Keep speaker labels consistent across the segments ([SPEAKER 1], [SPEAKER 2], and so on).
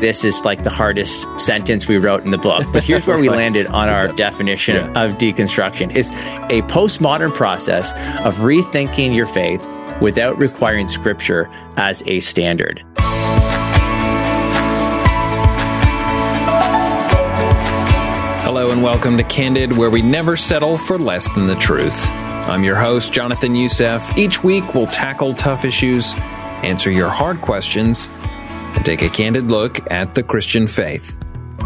[SPEAKER 1] this is like the hardest sentence we wrote in the book, but here's where we landed on our definition of deconstruction. It's a postmodern process of rethinking your faith without requiring Scripture as a standard.
[SPEAKER 2] Hello and welcome to Candid, where we never settle for less than the truth. I'm your host, Jonathan Youssef. Each week, we'll tackle tough issues, answer your hard questions, and take a candid look at the Christian faith.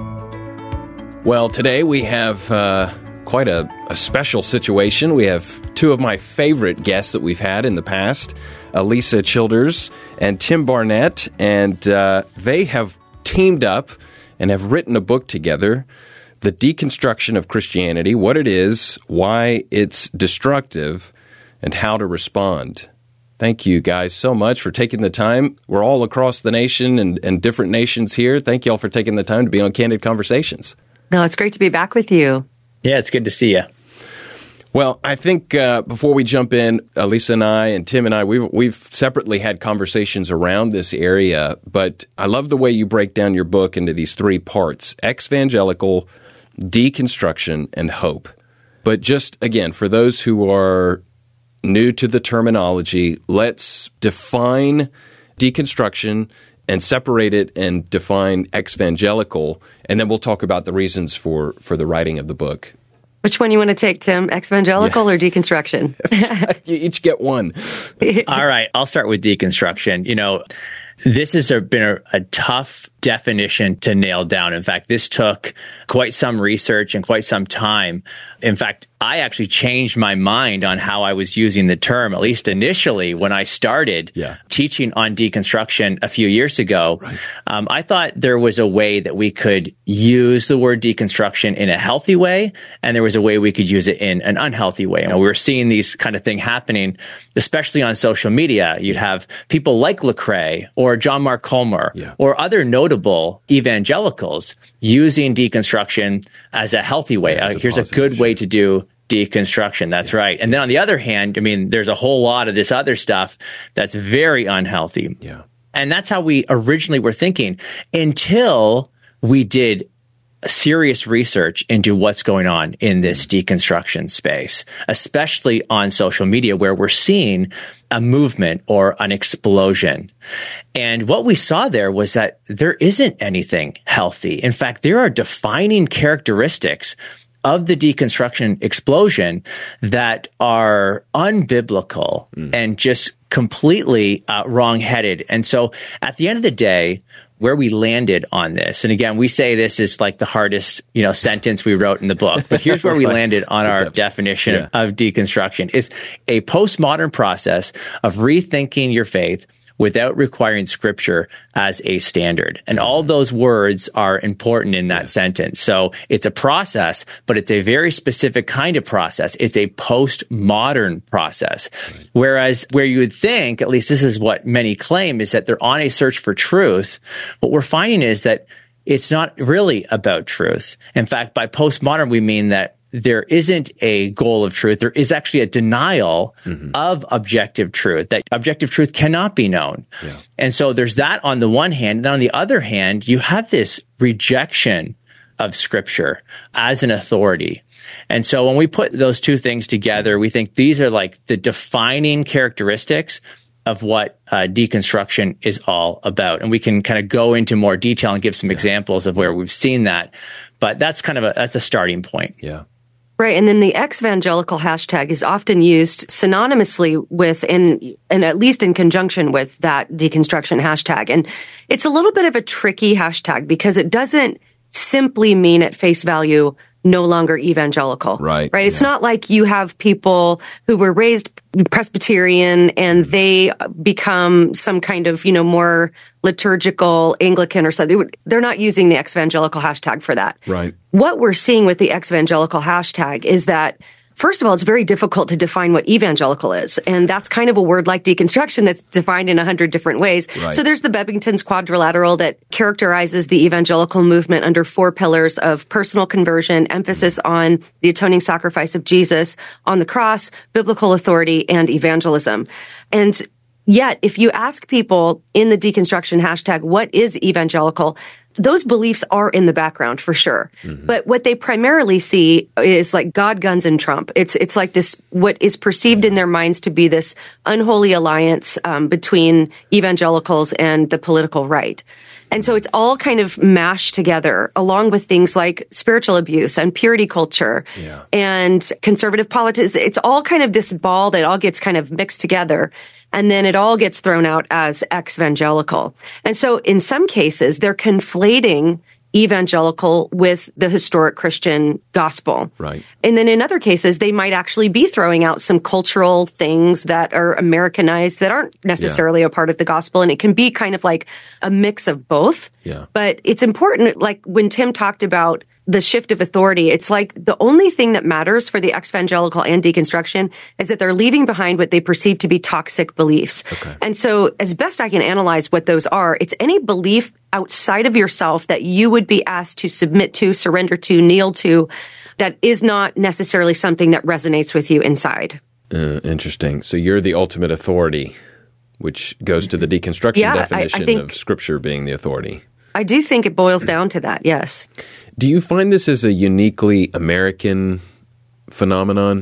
[SPEAKER 3] Well, today we have quite a special situation. We have two of my favorite guests that we've had in the past, Alisa Childers and Tim Barnett, and they have teamed up and have written a book together, The Deconstruction of Christianity, what it is, why it's destructive, and how to respond. Thank you guys so much for taking the time. We're all across the nation and different nations here. Thank you all for taking the time to be on Candid Conversations.
[SPEAKER 4] No, it's great to be back with you.
[SPEAKER 1] Yeah, it's good to see you.
[SPEAKER 3] Well, I think before we jump in, Alisa and I and Tim and I, we've separately had conversations around this area, but I love the way you break down your book into these three parts: exvangelical, deconstruction, and hope. But just, again, for those who are new to the terminology, let's define deconstruction and separate it and define exvangelical, and then we'll talk about the reasons for the writing of the book.
[SPEAKER 4] Which one you want to take, Tim? Exvangelical or deconstruction?
[SPEAKER 3] You each get one.
[SPEAKER 1] All right, I'll start with deconstruction. You know, this has been a tough definition to nail down. In fact, this took quite some research and quite some time. In fact, I actually changed my mind on how I was using the term, at least initially when I started teaching on deconstruction a few years ago. Right. I thought there was a way that we could use the word deconstruction in a healthy way, and there was a way we could use it in an unhealthy way. And we were seeing these kind of thing happening, especially on social media. You'd have people like Lecrae or John Mark Comer or other notable evangelicals using deconstruction as a healthy way. Here's a good way to do deconstruction. That's right. And then on the other hand, I mean, there's a whole lot of this other stuff that's very unhealthy. Yeah. And that's how we originally were thinking until we did serious research into what's going on in this deconstruction space, especially on social media, where we're seeing a movement or an explosion. And what we saw there was that there isn't anything healthy. In fact, there are defining characteristics of the deconstruction explosion that are unbiblical and just completely wrong-headed. And so at the end of the day, where we landed on this, and again, we say this is like the hardest, sentence we wrote in the book, but here's where we landed on our definition of deconstruction. It's a postmodern process of rethinking your faith without requiring Scripture as a standard. And all those words are important in that sentence. So it's a process, but it's a very specific kind of process. It's a postmodern process. Right. Whereas where you would think, at least this is what many claim, is that they're on a search for truth. What we're finding is that it's not really about truth. In fact, by postmodern, we mean that there isn't a goal of truth. There is actually a denial of objective truth, that objective truth cannot be known. Yeah. And so there's that on the one hand. And then on the other hand, you have this rejection of Scripture as an authority. And so when we put those two things together, we think these are like the defining characteristics of what deconstruction is all about. And we can kind of go into more detail and give some examples of where we've seen that. But that's that's a starting point.
[SPEAKER 3] Yeah.
[SPEAKER 4] Right. And then the exvangelical hashtag is often used synonymously with, and at least in conjunction with that deconstruction hashtag. And it's a little bit of a tricky hashtag because it doesn't simply mean at face value no longer evangelical. Right. Right. It's not like you have people who were raised Presbyterian and they become some kind of, more liturgical Anglican or something. They're not using the exvangelical hashtag for that. Right. What we're seeing with the exvangelical hashtag is that, first of all, it's very difficult to define what evangelical is. And that's kind of a word like deconstruction that's defined in 100 different ways. Right. So there's the Bebbington's quadrilateral that characterizes the evangelical movement under 4 pillars of personal conversion, emphasis on the atoning sacrifice of Jesus on the cross, biblical authority, and evangelism. And yet, if you ask people in the deconstruction hashtag, what is evangelical? those beliefs are in the background for sure. But what they primarily see is like God, guns, and Trump. It's like this, what is perceived in their minds to be this unholy alliance between evangelicals and the political right. And so it's all kind of mashed together along with things like spiritual abuse and purity culture and conservative politics. It's all kind of this ball that all gets kind of mixed together. And then it all gets thrown out as ex-evangelical. And so in some cases, they're conflating evangelical with the historic Christian gospel.
[SPEAKER 3] Right.
[SPEAKER 4] And then in other cases, they might actually be throwing out some cultural things that are Americanized that aren't necessarily a part of the gospel. And it can be kind of like a mix of both.
[SPEAKER 3] Yeah.
[SPEAKER 4] But it's important, like when Tim talked about the shift of authority, it's like the only thing that matters for the ex-evangelical and deconstruction is that they're leaving behind what they perceive to be toxic beliefs.
[SPEAKER 3] Okay.
[SPEAKER 4] And so as best I can analyze what those are, it's any belief outside of yourself that you would be asked to submit to, surrender to, kneel to, that is not necessarily something that resonates with you inside.
[SPEAKER 3] Interesting. So you're the ultimate authority, which goes to the deconstruction definition
[SPEAKER 4] I think
[SPEAKER 3] of Scripture being the authority.
[SPEAKER 4] I do think it boils down to that, yes.
[SPEAKER 3] Do you find this as a uniquely American phenomenon?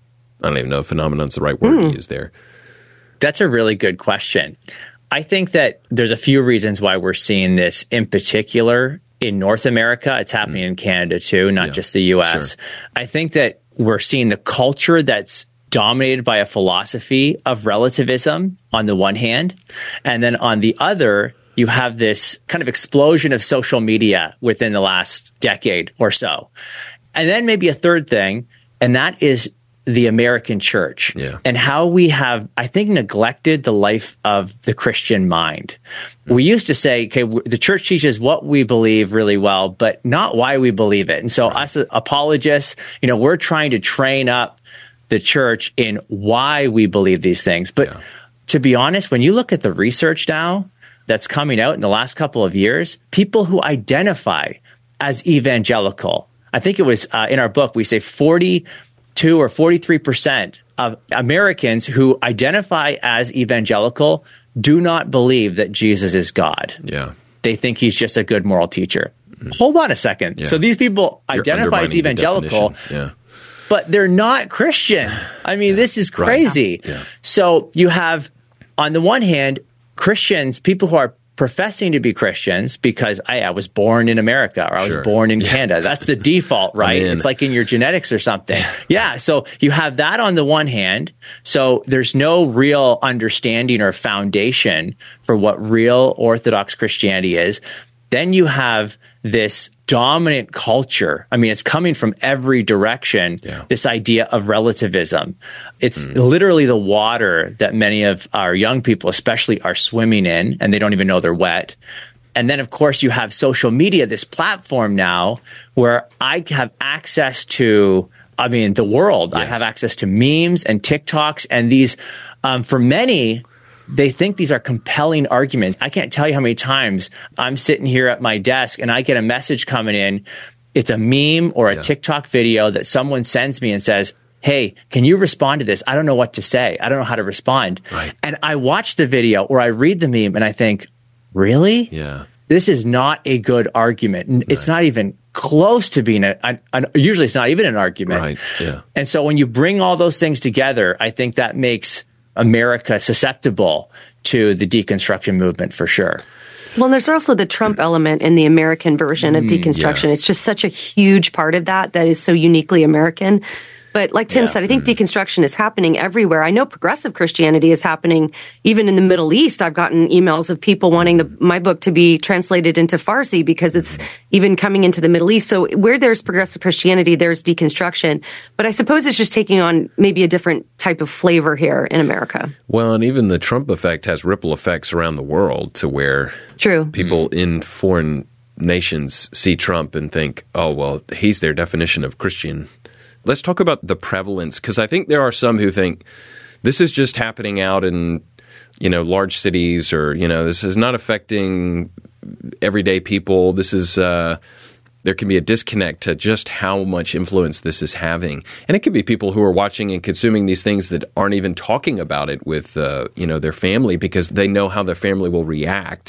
[SPEAKER 3] I don't even know if phenomenon's the right word to use there.
[SPEAKER 1] That's a really good question. I think that there's a few reasons why we're seeing this in particular in North America. It's happening in Canada too, not just the U.S.
[SPEAKER 3] Sure.
[SPEAKER 1] I think that we're seeing the culture that's dominated by a philosophy of relativism on the one hand, and then on the other, you have this kind of explosion of social media within the last decade or so. And then maybe a third thing, and that is the American church and how we have, I think, neglected the life of the Christian mind. We used to say, okay, the church teaches what we believe really well, but not why we believe it. And so us apologists, we're trying to train up the church in why we believe these things. But to be honest, when you look at the research now that's coming out in the last couple of years, people who identify as evangelical, I think it was in our book, we say 42 or 43% of Americans who identify as evangelical do not believe that Jesus is God.
[SPEAKER 3] Yeah.
[SPEAKER 1] They think he's just a good moral teacher. Hold on a second.
[SPEAKER 3] Yeah.
[SPEAKER 1] So these people identify as evangelical, but they're not Christian. I mean, this is crazy.
[SPEAKER 3] Right. Yeah.
[SPEAKER 1] So you have, on the one hand, Christians, people who are professing to be Christians because I was born in America or I was born in Canada. That's the default, right? It's like in your genetics or something. Yeah. So you have that on the one hand. So there's no real understanding or foundation for what real Orthodox Christianity is. Then you have this dominant culture. I mean, it's coming from every direction, this idea of relativism. It's literally the water that many of our young people especially are swimming in, and they don't even know they're wet. And then, of course, you have social media, this platform now where I have access to, the world. I have access to memes and TikToks, and these, for many, they think these are compelling arguments. I can't tell you how many times I'm sitting here at my desk and I get a message coming in. It's a meme or a TikTok video that someone sends me and says, hey, can you respond to this? I don't know what to say. I don't know how to respond. Right. And I watch the video or I read the meme and I think, really?
[SPEAKER 3] Yeah.
[SPEAKER 1] This is not a good argument. It's not even close to being usually it's not even an argument.
[SPEAKER 3] Right. Yeah.
[SPEAKER 1] And so when you bring all those things together, I think that makes America susceptible to the deconstruction movement for sure.
[SPEAKER 4] Well, there's also the Trump element in the American version of deconstruction. It's just such a huge part of that is so uniquely American. But like Tim said, I think deconstruction is happening everywhere. I know progressive Christianity is happening even in the Middle East. I've gotten emails of people wanting my book to be translated into Farsi because it's even coming into the Middle East. So where there's progressive Christianity, there's deconstruction. But I suppose it's just taking on maybe a different type of flavor here in America.
[SPEAKER 3] Well, and even the Trump effect has ripple effects around the world to where people in foreign nations see Trump and think, oh, well, he's their definition of Christian. Let's talk about the prevalence, because I think there are some who think this is just happening out in, large cities or, this is not affecting everyday people. This is, there can be a disconnect to just how much influence this is having. And it could be people who are watching and consuming these things that aren't even talking about it with, their family because they know how their family will react,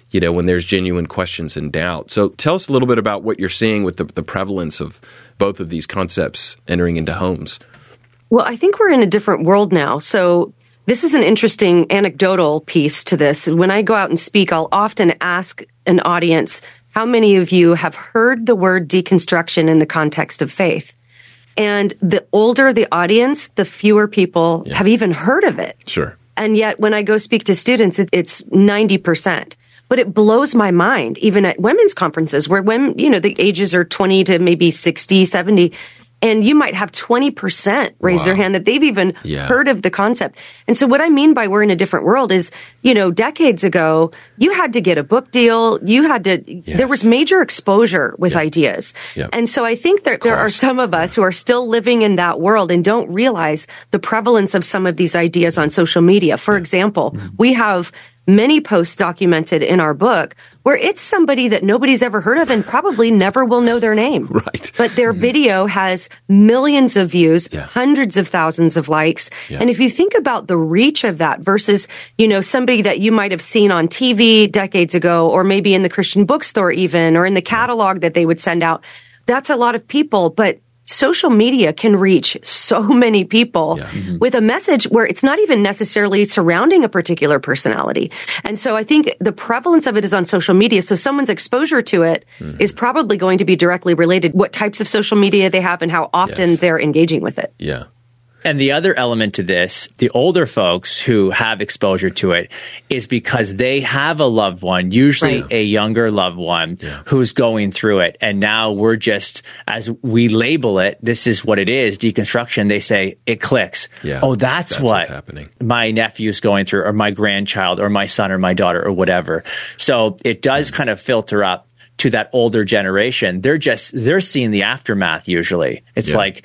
[SPEAKER 3] when there's genuine questions and doubt. So tell us a little bit about what you're seeing with the prevalence of both of these concepts entering into homes.
[SPEAKER 4] Well, I think we're in a different world now. So this is an interesting anecdotal piece to this. When I go out and speak, I'll often ask an audience, how many of you have heard the word deconstruction in the context of faith? And the older the audience, the fewer people have even heard of it.
[SPEAKER 3] Sure.
[SPEAKER 4] And yet when I go speak to students, it's 90%. But it blows my mind, even at women's conferences where the ages are 20 to maybe 60, 70, and you might have 20% raise their hand that they've even heard of the concept. And so what I mean by we're in a different world is, decades ago, you had to get a book deal. There was major exposure with ideas. Yep. And so I think there are some of us who are still living in that world and don't realize the prevalence of some of these ideas on social media. For example, we have many posts documented in our book where it's somebody that nobody's ever heard of and probably never will know their name.
[SPEAKER 3] Right.
[SPEAKER 4] But their video has millions of views, hundreds of thousands of likes. Yeah. And if you think about the reach of that versus, somebody that you might have seen on TV decades ago, or maybe in the Christian bookstore even, or in the catalog that they would send out, that's a lot of people. But social media can reach so many people with a message where it's not even necessarily surrounding a particular personality. And so I think the prevalence of it is on social media. So someone's exposure to it is probably going to be directly related what types of social media they have and how often they're engaging with it.
[SPEAKER 3] Yeah.
[SPEAKER 1] And the other element to this, the older folks who have exposure to it, is because they have a loved one, usually a younger loved one, who's going through it. And now we're just, as we label it, this is what it is, deconstruction, they say, it clicks.
[SPEAKER 3] Yeah.
[SPEAKER 1] Oh, that's
[SPEAKER 3] what's happening.
[SPEAKER 1] My nephew's going through, or my grandchild, or my son, or my daughter, or whatever. So it does kind of filter up to that older generation. They're seeing the aftermath usually. It's like,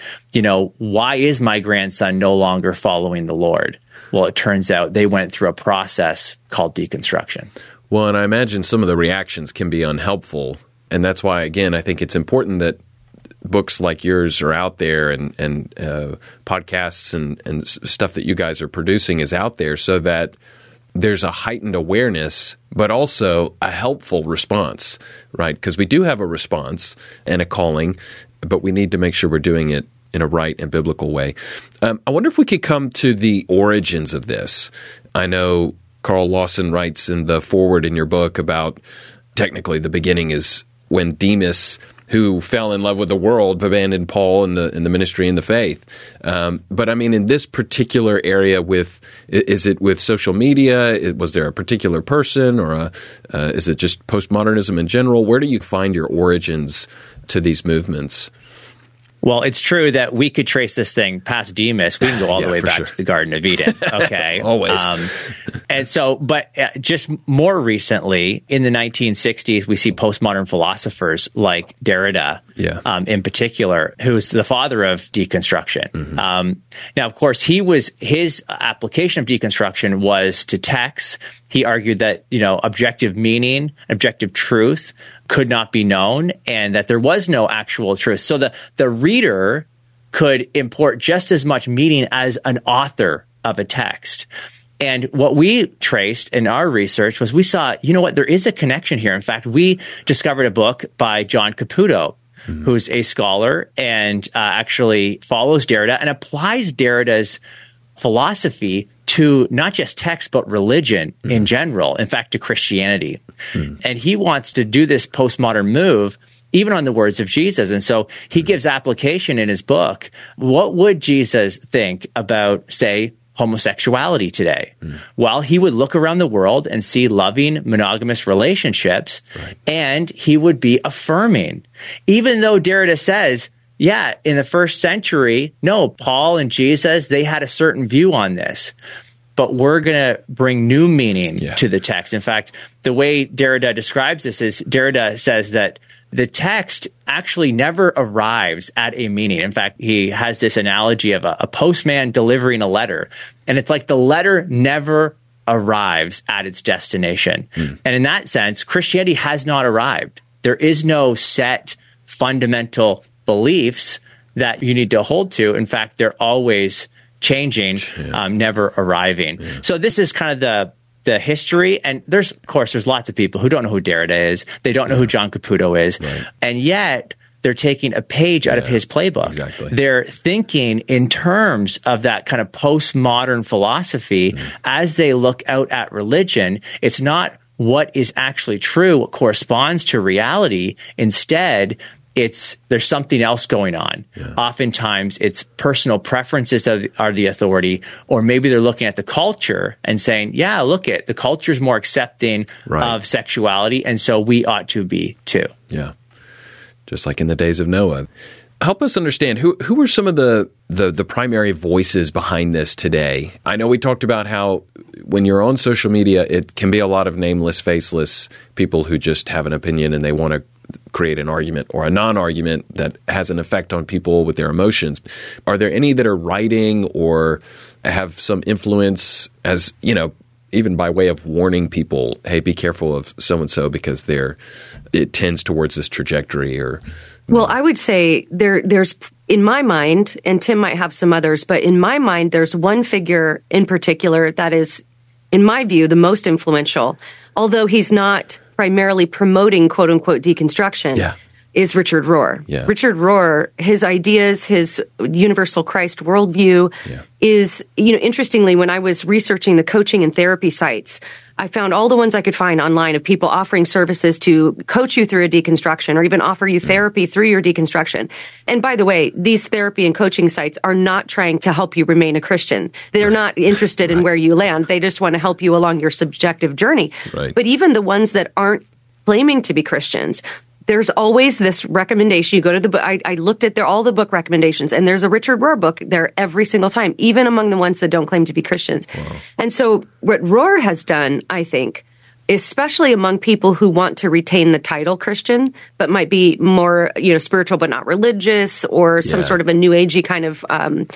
[SPEAKER 1] why is my grandson no longer following the Lord? Well, it turns out they went through a process called deconstruction.
[SPEAKER 3] Well, and I imagine some of the reactions can be unhelpful. And that's why, again, I think it's important that books like yours are out there and podcasts and stuff that you guys are producing is out there so that there's a heightened awareness, but also a helpful response, right? Because we do have a response and a calling, but we need to make sure we're doing it in a right and biblical way. I wonder if we could come to the origins of this. I know Carl Lawson writes in the foreword in your book about technically the beginning is when Demas, who fell in love with the world, abandoned Paul in the ministry and the faith. But I mean, in this particular area, is it with social media? Was there a particular person, or is it just postmodernism in general? Where do you find your origins to these movements?
[SPEAKER 1] Well, it's true that we could trace this thing past Demas. We can go all the way back to the Garden of Eden. Okay.
[SPEAKER 3] Always.
[SPEAKER 1] And so, but just more recently, in the 1960s, we see postmodern philosophers like Derrida, in particular, who's the father of deconstruction. Mm-hmm. Now, of course, his application of deconstruction was to texts. He argued that, objective meaning, objective truth could not be known, and that there was no actual truth. So the reader could import just as much meaning as an author of a text. And what we traced in our research was we saw, there is a connection here. In fact, we discovered a book by John Caputo, who's a scholar and actually follows Derrida and applies Derrida's philosophy to not just text, but religion in general, in fact, to Christianity. And he wants to do this postmodern move even on the words of Jesus. And so he gives application in his book. What would Jesus think about, say, homosexuality today? Well, he would look around the world and see loving monogamous relationships, and he would be affirming. Even though Derrida says, in the first century, no, Paul and Jesus, they had a certain view on this. But we're going to bring new meaning to the text. In fact, the way Derrida describes this is Derrida says that the text actually never arrives at a meaning. In fact, he has this analogy of a postman delivering a letter. And it's like the letter never arrives at its destination. And in that sense, Christianity has not arrived. There is no set fundamental beliefs that you need to hold to. In fact, they're always changing, never arriving. So this is kind of the history. And there's lots of people who don't know who Derrida is. They don't know who John Caputo is.
[SPEAKER 3] Right.
[SPEAKER 1] And yet they're taking a page out of his playbook.
[SPEAKER 3] Exactly.
[SPEAKER 1] They're thinking in terms of that kind of postmodern philosophy as they look out at religion. It's not what is actually true, what corresponds to reality. Instead, there's something else going on. Yeah. Oftentimes, it's personal preferences that are the authority, or maybe they're looking at the culture and saying, yeah, look at the culture's more accepting of sexuality, and so we ought to be too.
[SPEAKER 3] Yeah. Just like in the days of Noah. Help us understand, who were some of the primary voices behind this today? I know we talked about how when you're on social media, it can be a lot of nameless, faceless people who just have an opinion and they want to create an argument or a non-argument that has an effect on people with their emotions. Are there any that are writing or have some influence as, even by way of warning people, hey, be careful of so-and-so because it tends towards this trajectory? Or
[SPEAKER 4] Well, I would say there's, in my mind, and Tim might have some others, but in my mind, there's one figure in particular that is, in my view, the most influential, although he's not primarily promoting quote-unquote deconstruction, is Richard Rohr. Yeah. Richard Rohr, his ideas, his universal Christ worldview is, interestingly, when I was researching the coaching and therapy sites, I found all the ones I could find online of people offering services to coach you through a deconstruction or even offer you therapy through your deconstruction. And by the way, these therapy and coaching sites are not trying to help you remain a Christian. They're not interested in where you land. They just want to help you along your subjective journey.
[SPEAKER 3] Right.
[SPEAKER 4] But even the ones that aren't claiming to be Christians, there's always this recommendation. You go to the book. I looked at all the book recommendations, and there's a Richard Rohr book there every single time, even among the ones that don't claim to be Christians. Wow. And so what Rohr has done, I think, especially among people who want to retain the title Christian, but might be more, spiritual but not religious, or some sort of a new agey kind of,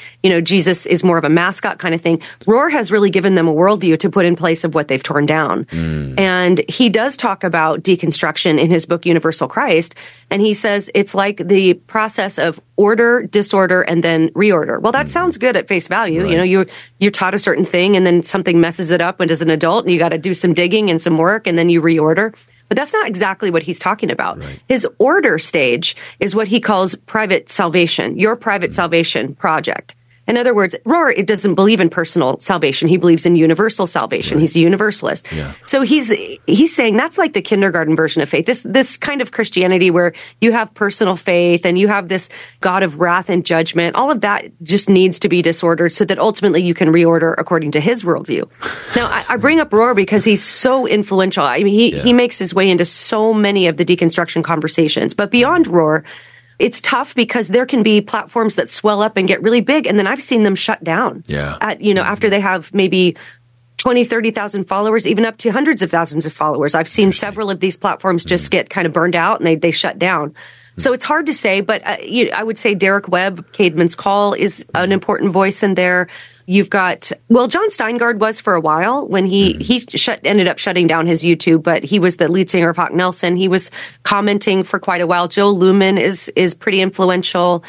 [SPEAKER 4] Jesus is more of a mascot kind of thing. Rohr has really given them a worldview to put in place of what they've torn down. And he does talk about deconstruction in his book, Universal Christ. And he says it's like the process of order, disorder, and then reorder. Well, that sounds good at face value. Right. You're taught a certain thing, and then something messes it up as an adult, and you got to do some digging and some work, and then you reorder. But that's not exactly what he's talking about. Right. His order stage is what he calls private salvation, your private salvation project. In other words, Rohr doesn't believe in personal salvation. He believes in universal salvation. Right. He's a universalist. Yeah. So he's saying that's like the kindergarten version of faith. This kind of Christianity where you have personal faith and you have this God of wrath and judgment. All of that just needs to be disordered so that ultimately you can reorder according to his worldview. Now, I bring up Rohr because he's so influential. I mean, he makes his way into so many of the deconstruction conversations. But beyond Rohr, it's tough because there can be platforms that swell up and get really big, and then I've seen them shut down. After they have maybe 20, 30,000 followers, even up to hundreds of thousands of followers. I've seen several of these platforms just get kind of burned out and they shut down. So it's hard to say, but I would say Derek Webb, Caedmon's Call, is an important voice in there. You've got, John Steingard was for a while when he ended up shutting down his YouTube, but he was the lead singer of Hawk Nelson. He was commenting for quite a while. Joe Lumen is pretty influential.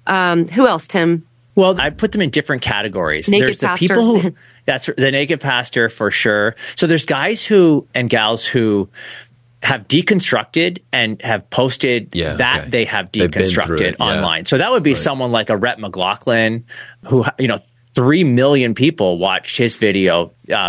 [SPEAKER 4] Who else, Tim?
[SPEAKER 1] Well, I put them in different categories.
[SPEAKER 4] Naked Pastor.
[SPEAKER 1] The people who, that's the Naked Pastor for sure. So there's guys and gals who have deconstructed and have posted they have deconstructed online. So that would be someone like a Rhett McLaughlin who, 3 million people watched his video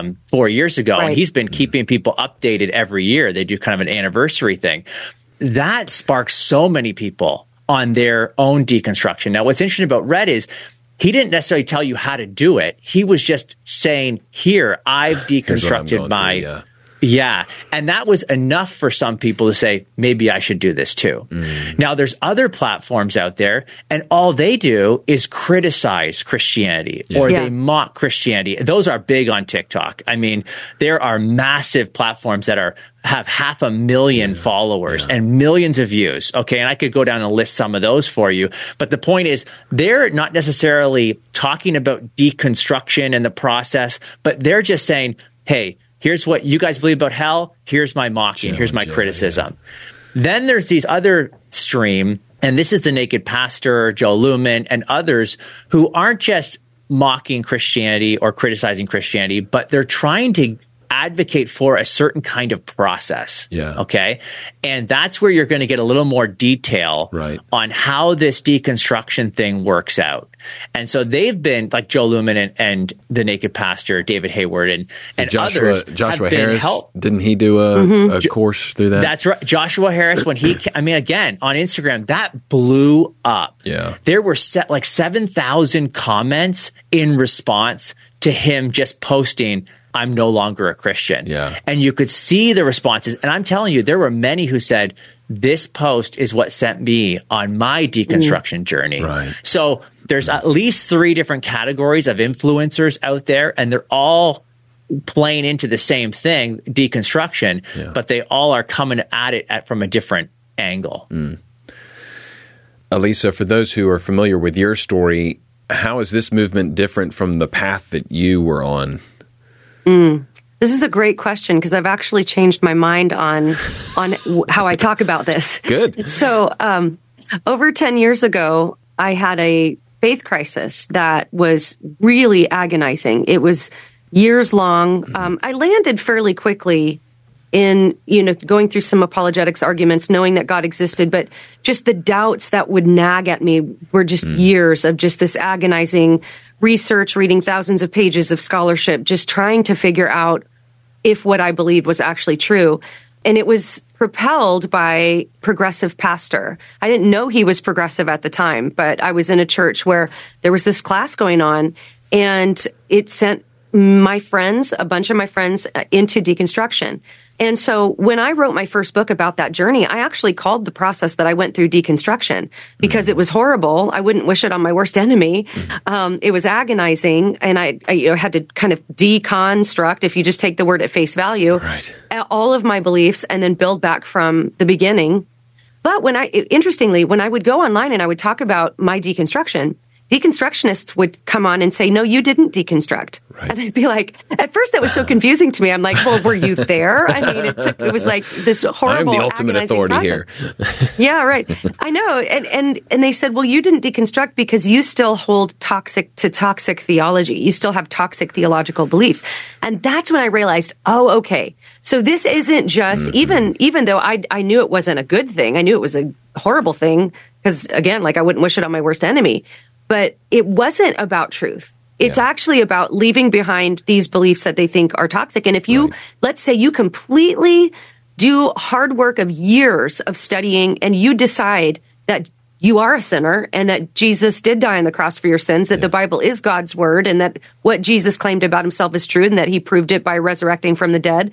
[SPEAKER 1] 4 years ago, and he's been keeping people updated every year. They do kind of an anniversary thing. That sparks so many people on their own deconstruction. Now, what's interesting about Rhett is he didn't necessarily tell you how to do it. He was just saying, here, I've deconstructed my... Yeah. And that was enough for some people to say, maybe I should do this too. Now, there's other platforms out there, and all they do is criticize Christianity or they mock Christianity. Those are big on TikTok. I mean, there are massive platforms that have 500,000 followers and millions of views. Okay. And I could go down and list some of those for you. But the point is, they're not necessarily talking about deconstruction and the process, but they're just saying, hey, here's what you guys believe about hell. Here's my mocking. Here's my criticism. Then there's these other stream, and this is the Naked Pastor, Joe Lumen, and others who aren't just mocking Christianity or criticizing Christianity, but they're trying to advocate for a certain kind of process.
[SPEAKER 3] Yeah.
[SPEAKER 1] Okay. And that's where you're going to get a little more detail on how this deconstruction thing works out. And so they've been like Joe Lumen and the Naked Pastor, David Hayward, and
[SPEAKER 3] Joshua Harris. Didn't he do a course through that?
[SPEAKER 1] That's right. Joshua Harris, when he, I mean, again, on Instagram, that blew up.
[SPEAKER 3] Yeah.
[SPEAKER 1] There were like 7,000 comments in response to him just posting, I'm no longer a Christian.
[SPEAKER 3] Yeah.
[SPEAKER 1] And you could see the responses. And I'm telling you, there were many who said, this post is what sent me on my deconstruction journey.
[SPEAKER 3] Right.
[SPEAKER 1] So there's at least 3 different categories of influencers out there, and they're all playing into the same thing, deconstruction, but they all are coming at it from a different angle.
[SPEAKER 3] Alisa, for those who are familiar with your story, how is this movement different from the path that you were on?
[SPEAKER 4] This is a great question because I've actually changed my mind on how I talk about this.
[SPEAKER 3] Good.
[SPEAKER 4] So over 10 years ago, I had a faith crisis that was really agonizing. It was years long. I landed fairly quickly in, going through some apologetics arguments, knowing that God existed, but just the doubts that would nag at me were just years of just this agonizing research, reading thousands of pages of scholarship, just trying to figure out if what I believed was actually true. And it was propelled by progressive pastor. I didn't know he was progressive at the time, but I was in a church where there was this class going on, and it sent my friends, a bunch of my friends, into deconstruction. And so when I wrote my first book about that journey, I actually called the process that I went through deconstruction because it was horrible. I wouldn't wish it on my worst enemy. It was agonizing, and I had to kind of deconstruct, if you just take the word at face value, all of my beliefs and then build back from the beginning. But interestingly, when I would go online and I would talk about my deconstruction, deconstructionists would come on and say, no, you didn't deconstruct. Right. And I'd be like, at first that was so confusing to me. I'm like, well, were you there? I mean, it was like this horrible,
[SPEAKER 3] I'm the ultimate authority
[SPEAKER 4] process. Here. Yeah, right. I know. And they said, well, you didn't deconstruct because you still hold toxic theology. You still have toxic theological beliefs. And that's when I realized, oh, okay. So this isn't just, even though I knew it wasn't a good thing, I knew it was a horrible thing, because again, like I wouldn't wish it on my worst enemy. But it wasn't about truth. It's actually about leaving behind these beliefs that they think are toxic. And if you, let's say you completely do hard work of years of studying and you decide that you are a sinner and that Jesus did die on the cross for your sins, that the Bible is God's word, and that what Jesus claimed about himself is true, and that he proved it by resurrecting from the dead.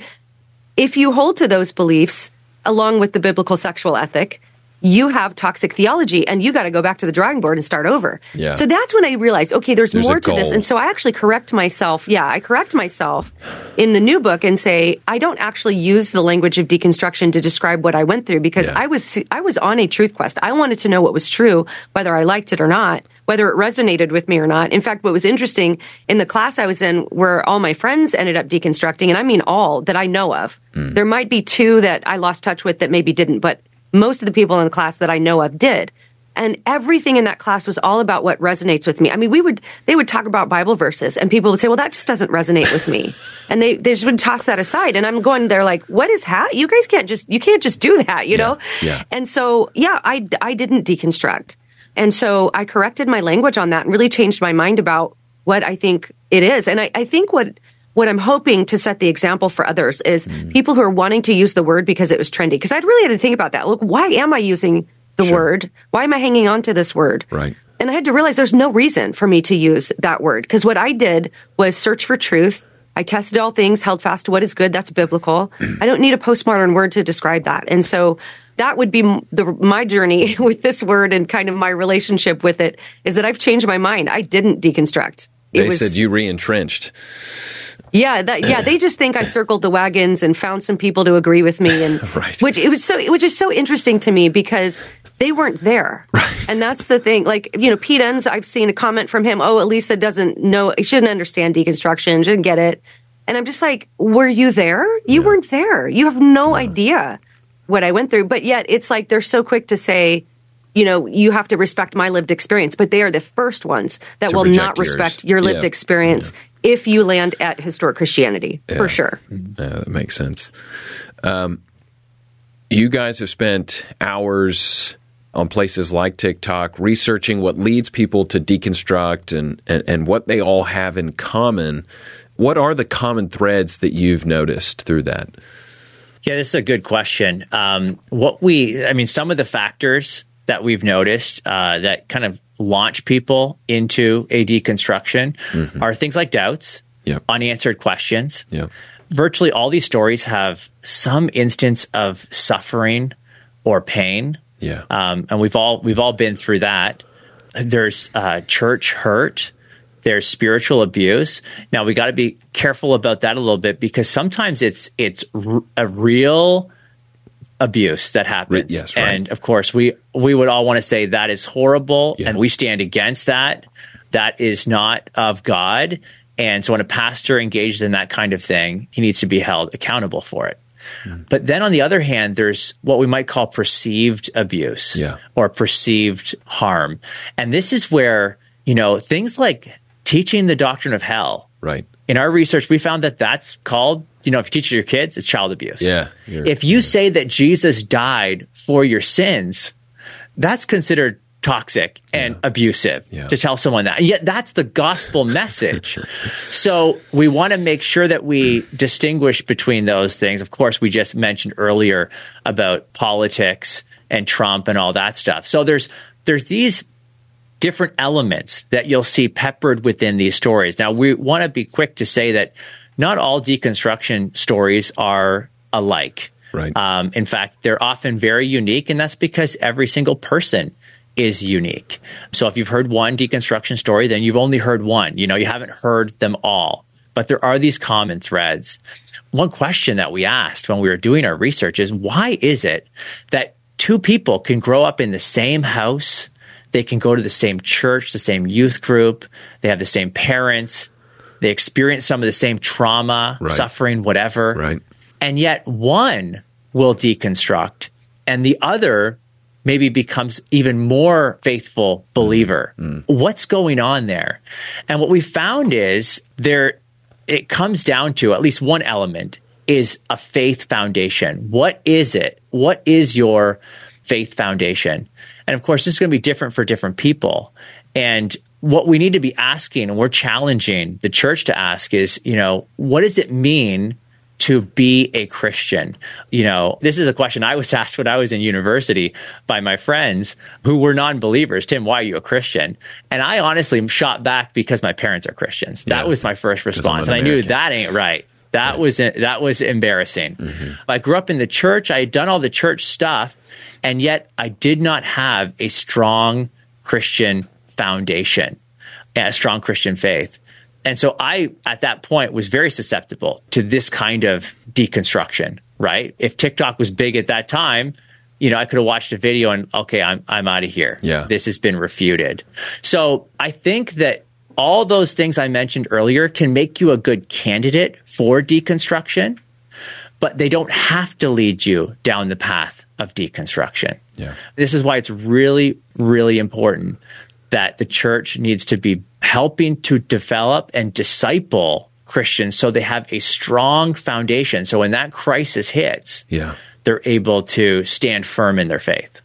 [SPEAKER 4] If you hold to those beliefs, along with the biblical sexual ethic, you have toxic theology, and you got to go back to the drawing board and start over.
[SPEAKER 3] Yeah.
[SPEAKER 4] So that's when I realized, okay, there's more to this. And so I actually correct myself. Yeah, I correct myself in the new book and say, I don't actually use the language of deconstruction to describe what I went through, because I was on a truth quest. I wanted to know what was true, whether I liked it or not, whether it resonated with me or not. In fact, what was interesting, in the class I was in, where all my friends ended up deconstructing, and I mean all that I know of. There might be 2 that I lost touch with that maybe didn't, but most of the people in the class that I know of did. And everything in that class was all about what resonates with me. I mean, they would talk about Bible verses, and people would say, well, that just doesn't resonate with me. And they just would toss that aside. And I'm going there like, what is that? You guys can't just do that, you know?
[SPEAKER 3] Yeah.
[SPEAKER 4] And so, I didn't deconstruct. And so I corrected my language on that and really changed my mind about what I think it is. And I think what I'm hoping to set the example for others is people who are wanting to use the word because it was trendy. Because I'd really had to think about that. Look, why am I using the word? Why am I hanging on to this word?
[SPEAKER 3] Right.
[SPEAKER 4] And I had to realize there's no reason for me to use that word. Because what I did was search for truth. I tested all things, held fast to what is good. That's biblical. I don't need a postmodern word to describe that. And so that would be my journey with this word, and kind of my relationship with it, is that I've changed my mind. I didn't deconstruct.
[SPEAKER 3] They said you re-entrenched.
[SPEAKER 4] Yeah, they just think I circled the wagons and found some people to agree with me, and which is so interesting to me, because they weren't there.
[SPEAKER 3] Right.
[SPEAKER 4] And that's the thing. Like, Pete Enns, I've seen a comment from him, oh, Alisa doesn't know, she doesn't understand deconstruction, she didn't get it. And I'm just like, were you there? You weren't there. You have no idea what I went through. But yet it's like they're so quick to say, you have to respect my lived experience, but they are the first ones that will not respect your lived experience if you land at historic Christianity, for sure.
[SPEAKER 3] That makes sense. You guys have spent hours on places like TikTok researching what leads people to deconstruct and what they all have in common. What are the common threads that you've noticed through that?
[SPEAKER 1] Yeah, this is a good question. Some of the factors that we've noticed that kind of launch people into a deconstruction are things like doubts, unanswered questions. Virtually all these stories have some instance of suffering or pain. And we've all been through that. There's church hurt. There's spiritual abuse. Now we got to be careful about that a little bit because sometimes it's a real abuse that happens.
[SPEAKER 3] Yes, right.
[SPEAKER 1] And of course we would all want to say that is horrible and we stand against that. That is not of God. And so when a pastor engages in that kind of thing, he needs to be held accountable for it. But then on the other hand, there's what we might call perceived abuse or perceived harm. And this is where, things like teaching the doctrine of hell.
[SPEAKER 3] Right.
[SPEAKER 1] In our research, we found that that's called, if you teach your kids, it's child abuse. If you say that Jesus died for your sins, that's considered toxic and abusive to tell someone that. And yet that's the gospel message. So we want to make sure that we distinguish between those things. Of course, we just mentioned earlier about politics and Trump and all that stuff. So there's these different elements that you'll see peppered within these stories. Now, we want to be quick to say that not all deconstruction stories are alike.
[SPEAKER 3] Right.
[SPEAKER 1] In fact, they're often very unique, and that's because every single person is unique. So if you've heard one deconstruction story, then you've only heard one. You haven't heard them all. But there are these common threads. One question that we asked when we were doing our research is, why is it that two people can grow up in the same house, they can go to the same church, the same youth group, they have the same parents, they experience some of the same trauma, suffering, whatever, and yet one will deconstruct and the other maybe becomes even more faithful believer. What's going on there? And what we found is it comes down to at least one element is a faith foundation. What is it? What is your faith foundation? And of course, this is going to be different for different people. And what we need to be asking, and we're challenging the church to ask is, what does it mean to be a Christian? This is a question I was asked when I was in university by my friends who were non-believers. Tim, why are you a Christian? And I honestly shot back because my parents are Christians. That was my first response. And I knew that ain't right. That was embarrassing. I grew up in the church. I had done all the church stuff, and yet I did not have a strong Christian foundation, a strong Christian faith. And so I, at that point, was very susceptible to this kind of deconstruction, right? If TikTok was big at that time, I could have watched a video and, okay, I'm out of here. This has been refuted. So I think that all those things I mentioned earlier can make you a good candidate for deconstruction, but they don't have to lead you down the path of deconstruction. This is why it's really, really important that the church needs to be helping to develop and disciple Christians so they have a strong foundation. So when that crisis hits, they're able to stand firm in their faith.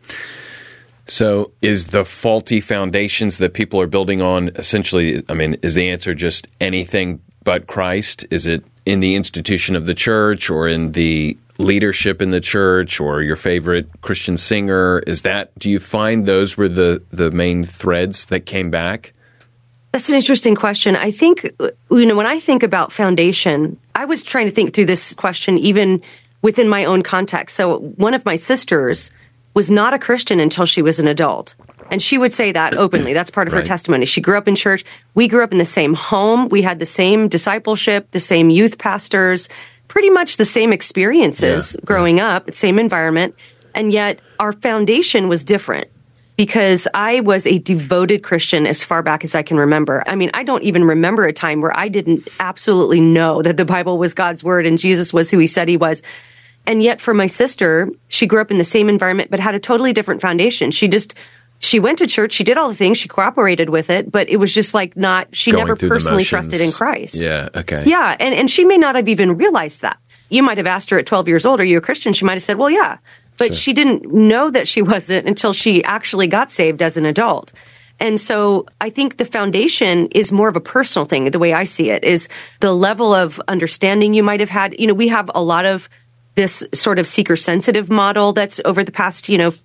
[SPEAKER 3] So is the faulty foundations that people are building on essentially, is the answer just anything but Christ? Is it in the institution of the church or in the leadership in the church or your favorite Christian singer? Do you find those were the main threads that came back?
[SPEAKER 4] That's an interesting question. I think, when I think about foundation, I was trying to think through this question even within my own context. So one of my sisters was not a Christian until she was an adult. And she would say that openly. That's part of her testimony. She grew up in church. We grew up in the same home. We had the same discipleship, the same youth pastors, pretty much the same experiences growing up, same environment. And yet our foundation was different because I was a devoted Christian as far back as I can remember. I don't even remember a time where I didn't absolutely know that the Bible was God's word and Jesus was who he said he was. And yet for my sister, she grew up in the same environment, but had a totally different foundation. She went to church, she did all the things, she cooperated with it, but it was just like she
[SPEAKER 3] Going
[SPEAKER 4] never
[SPEAKER 3] through the
[SPEAKER 4] personally
[SPEAKER 3] motions.
[SPEAKER 4] trusted in Christ.
[SPEAKER 3] Yeah, okay.
[SPEAKER 4] Yeah, and she may not have even realized that. You might have asked her at 12 years old, are you a Christian? She might have said, well, yeah. But she didn't know that she wasn't until she actually got saved as an adult. And so I think the foundation is more of a personal thing. The way I see it is the level of understanding you might have had. You know, we have a lot of this sort of seeker-sensitive model that's over the past,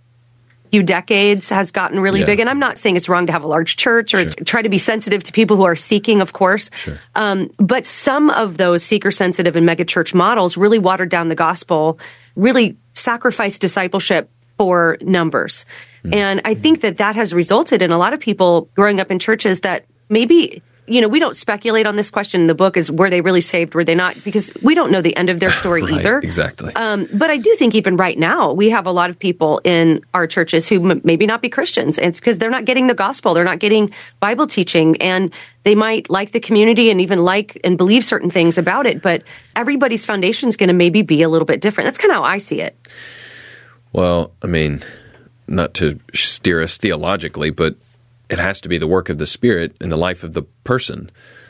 [SPEAKER 4] few decades has gotten really big. And I'm not saying it's wrong to have a large church or try to be sensitive to people who are seeking, of course.
[SPEAKER 3] Sure.
[SPEAKER 4] But some of those seeker-sensitive and megachurch models really watered down the gospel, really sacrificed discipleship for numbers. And I think that has resulted in a lot of people growing up in churches that maybe, we don't speculate on this question in the book, is were they really saved, were they not? Because we don't know the end of their story
[SPEAKER 3] Right,
[SPEAKER 4] either.
[SPEAKER 3] exactly.
[SPEAKER 4] But I do think even right now, we have a lot of people in our churches who maybe not be Christians. And it's because they're not getting the gospel. They're not getting Bible teaching. And they might like the community and even like and believe certain things about it. But everybody's foundation is going to maybe be a little bit different. That's kind of how I see it.
[SPEAKER 3] Well, I mean, not to steer us theologically, but it has to be the work of the Spirit in the life of the person.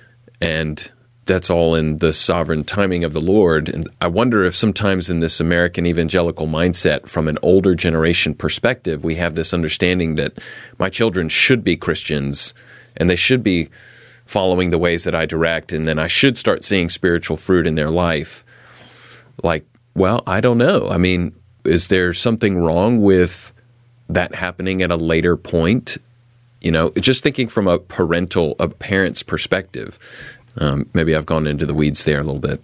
[SPEAKER 3] And that's all in the sovereign timing of the Lord. And I wonder if sometimes in this American evangelical mindset, from an older generation perspective, we have this understanding that my children should be Christians and they should be following the ways that I direct, and then I should start seeing spiritual fruit in their life. Like, well, I don't know. I mean, is there something wrong with that happening at a later point? Just thinking from a parent's perspective. Maybe I've gone into the weeds there a little bit.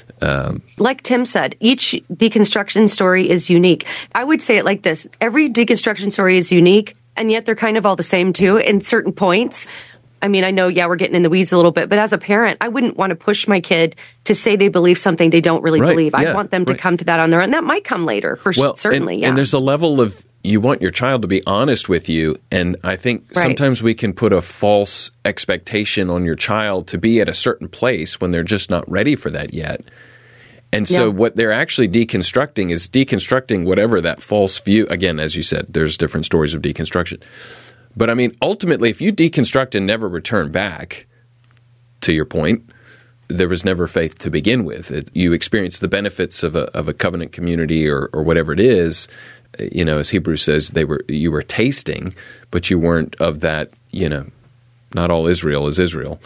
[SPEAKER 4] Like Tim said, each deconstruction story is unique. I would say it like this. Every deconstruction story is unique, and yet they're kind of all the same too in certain points. I mean, I know, we're getting in the weeds a little bit, but as a parent, I wouldn't want to push my kid to say they believe something they don't really believe. I want them to come to that on their own. That might come later, certainly.
[SPEAKER 3] And there's a level of, you want your child to be honest with you, and I think sometimes we can put a false expectation on your child to be at a certain place when they're just not ready for that yet. And so what they're actually deconstructing is deconstructing whatever that false view. Again, as you said, there's different stories of deconstruction. But I mean, ultimately, if you deconstruct and never return back, to your point, there was never faith to begin with. You experience the benefits of a covenant community or whatever it is. As Hebrews says, you were tasting, but you weren't of that. Not all Israel is Israel.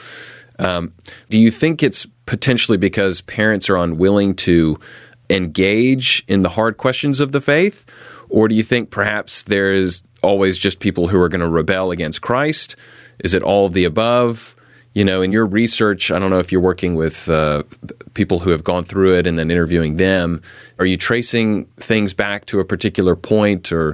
[SPEAKER 3] Do you think it's potentially because parents are unwilling to engage in the hard questions of the faith, or do you think perhaps there is always just people who are going to rebel against Christ? Is it all of the above? In your research, I don't know if you're working with people who have gone through it and then interviewing them. Are you tracing things back to a particular point? Or,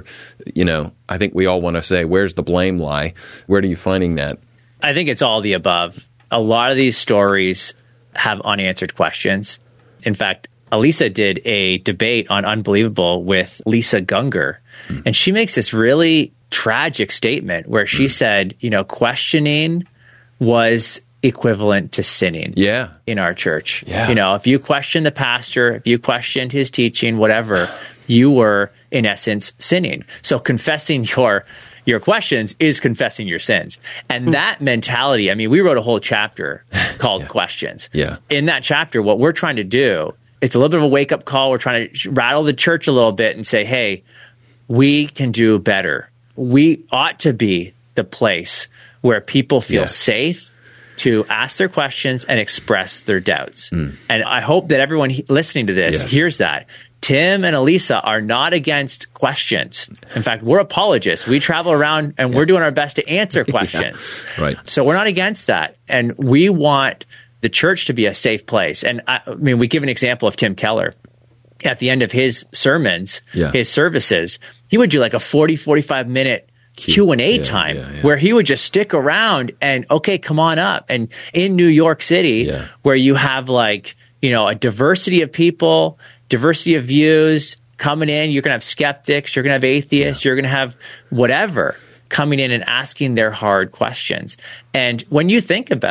[SPEAKER 3] I think we all want to say, where's the blame lie? Where are you finding that?
[SPEAKER 1] I think it's all the above. A lot of these stories have unanswered questions. In fact, Elisa did a debate on Unbelievable with Lisa Gungor, and she makes this really tragic statement where she said, questioning was equivalent to sinning in our church. Yeah. If you questioned the pastor, if you questioned his teaching, whatever, you were, in essence, sinning. So confessing your questions is confessing your sins. And that mentality, I mean, we wrote a whole chapter called Questions.
[SPEAKER 3] Yeah.
[SPEAKER 1] In that chapter, what we're trying to do, it's a little bit of a wake-up call. We're trying to rattle the church a little bit and say, hey, we can do better. We ought to be the place where people feel safe to ask their questions and express their doubts. And I hope that everyone listening to this hears that. Tim and Elisa are not against questions. In fact, we're apologists. We travel around and we're doing our best to answer questions.
[SPEAKER 3] Right.
[SPEAKER 1] So we're not against that. And we want the church to be a safe place. And I mean, we give an example of Tim Keller. At the end of his sermons, his services, he would do like a 45 minute Q&A time where he would just stick around and, okay, come on up. And in New York City, where you have like, a diversity of people, diversity of views coming in, you're going to have skeptics, you're going to have atheists, you're going to have whatever coming in and asking their hard questions. And when you think about it,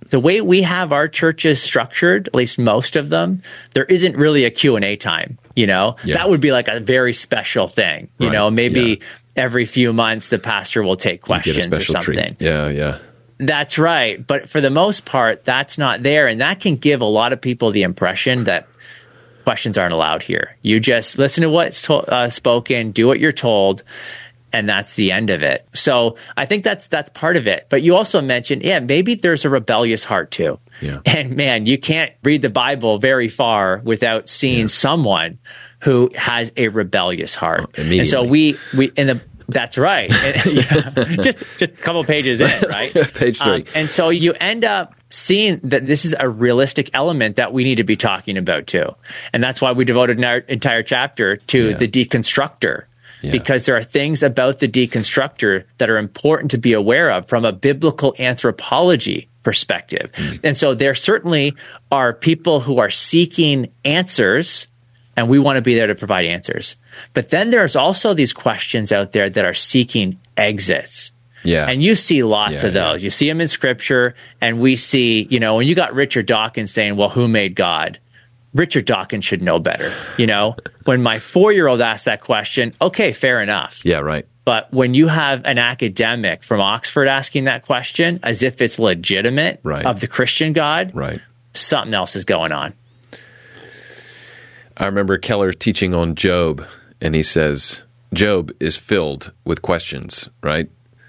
[SPEAKER 1] The way we have our churches structured, at least most of them, there isn't really a Q&A time, That would be like a very special thing, maybe every few months the pastor will take questions or something.
[SPEAKER 3] Treat. Yeah.
[SPEAKER 1] That's right. But for the most part, that's not there. And that can give a lot of people the impression that questions aren't allowed here. You just listen to what's spoken, do what you're told, and that's the end of it. So I think that's part of it. But you also mentioned, maybe there's a rebellious heart too.
[SPEAKER 3] Yeah.
[SPEAKER 1] And man, you can't read the Bible very far without seeing someone who has a rebellious heart.
[SPEAKER 3] Immediately.
[SPEAKER 1] And so that's right. Just a couple of pages in, right?
[SPEAKER 3] Page 3.
[SPEAKER 1] And so you end up seeing that this is a realistic element that we need to be talking about too. And that's why we devoted an entire chapter to the deconstructor. Yeah. Because there are things about the deconstructor that are important to be aware of from a biblical anthropology perspective. And so there certainly are people who are seeking answers, and we want to be there to provide answers. But then there's also these questions out there that are seeking exits.
[SPEAKER 3] Yeah.
[SPEAKER 1] And you see lots of those. You see them in Scripture, and we see, when you got Richard Dawkins saying, well, who made God? Richard Dawkins should know better. When my 4-year-old asked that question, okay, fair enough.
[SPEAKER 3] Yeah, right.
[SPEAKER 1] But when you have an academic from Oxford asking that question as if it's legitimate of the Christian God, something else is going on.
[SPEAKER 3] I remember Keller teaching on Job, and he says, Job is filled with questions, right?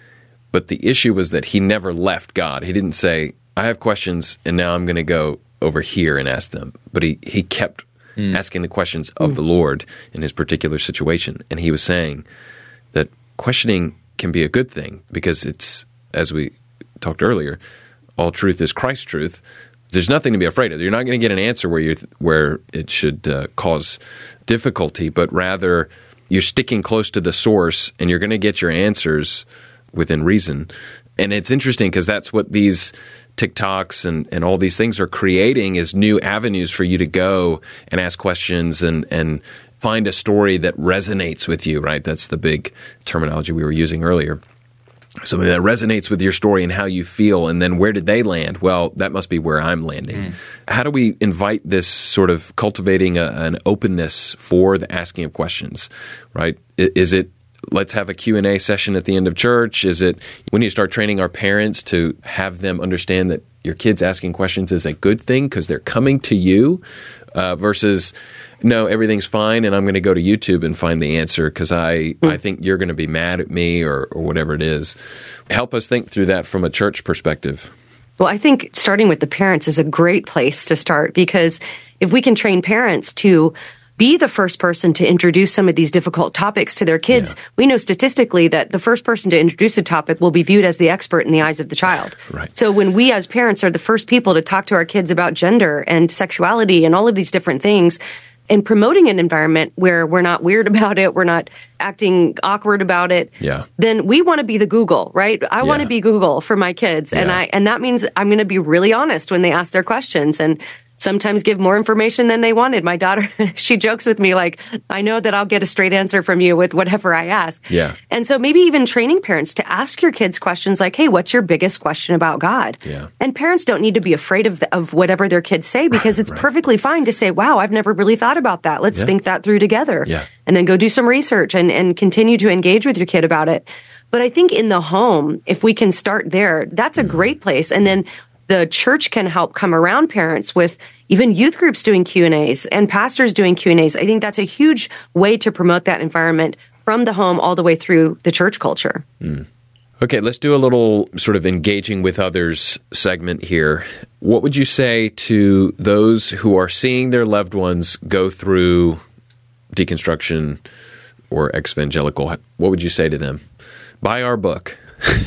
[SPEAKER 3] But the issue was that he never left God. He didn't say, I have questions, and now I'm going to go over here and ask them. But he kept asking the questions of the Lord in his particular situation. And he was saying that questioning can be a good thing because it's, as we talked earlier, all truth is Christ's truth. There's nothing to be afraid of. You're not going to get an answer where it should cause difficulty, but rather you're sticking close to the source and you're going to get your answers within reason. And it's interesting because that's what these TikToks and all these things are creating is new avenues for you to go and ask questions and find a story that resonates with you, right? That's the big terminology we were using earlier. Something that resonates with your story and how you feel, and then where did they land? Well, that must be where I'm landing. How do we invite this sort of cultivating an openness for the asking of questions, right? Is it let's have a Q&A session at the end of church? Is it when you start training our parents to have them understand that your kids asking questions is a good thing because they're coming to you versus, no, everything's fine and I'm going to go to YouTube and find the answer because I think you're going to be mad at me or whatever it is. Help us think through that from a church perspective.
[SPEAKER 4] Well, I think starting with the parents is a great place to start because if we can train parents to be the first person to introduce some of these difficult topics to their kids, we know statistically that the first person to introduce a topic will be viewed as the expert in the eyes of the child.
[SPEAKER 3] Right.
[SPEAKER 4] So when we as parents are the first people to talk to our kids about gender and sexuality and all of these different things, and promoting an environment where we're not weird about it, we're not acting awkward about it, then we want to be the Google, right? I want to be Google for my kids. And that means I'm going to be really honest when they ask their questions and sometimes give more information than they wanted. My daughter, she jokes with me like, I know that I'll get a straight answer from you with whatever I ask.
[SPEAKER 3] Yeah.
[SPEAKER 4] And so maybe even training parents to ask your kids questions like, hey, what's your biggest question about God?
[SPEAKER 3] Yeah.
[SPEAKER 4] And parents don't need to be afraid of whatever their kids say because it's perfectly fine to say, wow, I've never really thought about that. Let's think that through together.
[SPEAKER 3] Yeah.
[SPEAKER 4] And then go do some research and continue to engage with your kid about it. But I think in the home, if we can start there, that's a great place. And then the church can help come around parents with even youth groups doing Q&As and pastors doing Q&As. I think that's a huge way to promote that environment from the home all the way through the church culture.
[SPEAKER 3] Okay, let's do a little sort of engaging with others segment here. What would you say to those who are seeing their loved ones go through deconstruction or ex-evangelical? What would you say to them? Buy our book.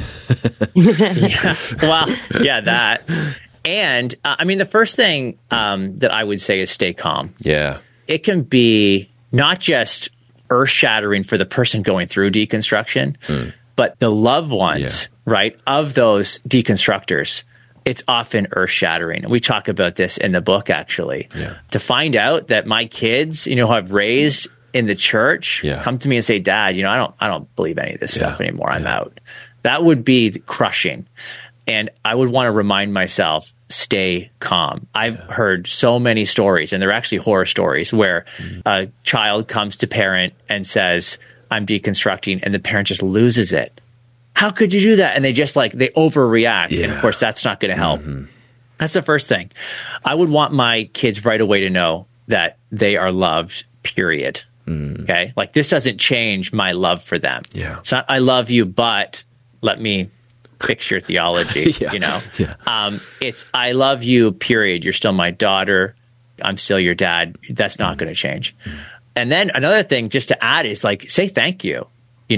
[SPEAKER 1] That. And I mean, the first thing that I would say is stay calm.
[SPEAKER 3] Yeah.
[SPEAKER 1] It can be not just earth-shattering for the person going through deconstruction, but the loved ones, right, of those deconstructors. It's often earth-shattering. We talk about this in the book, actually.
[SPEAKER 3] Yeah.
[SPEAKER 1] To find out that my kids, who I've raised in the church, come to me and say, Dad, I don't believe any of this stuff anymore. I'm out. That would be crushing. And I would want to remind myself, stay calm. I've heard so many stories, and they're actually horror stories, where a child comes to parent and says, I'm deconstructing, and the parent just loses it. How could you do that? And they just they overreact. Yeah. And of course, that's not going to help. That's the first thing. I would want my kids right away to know that they are loved, period. Okay? This doesn't change my love for them.
[SPEAKER 3] Yeah.
[SPEAKER 1] It's not, I love you, but let me fix your theology, It's, I love you, period. You're still my daughter. I'm still your dad. That's not going to change. And then another thing just to add is say thank you.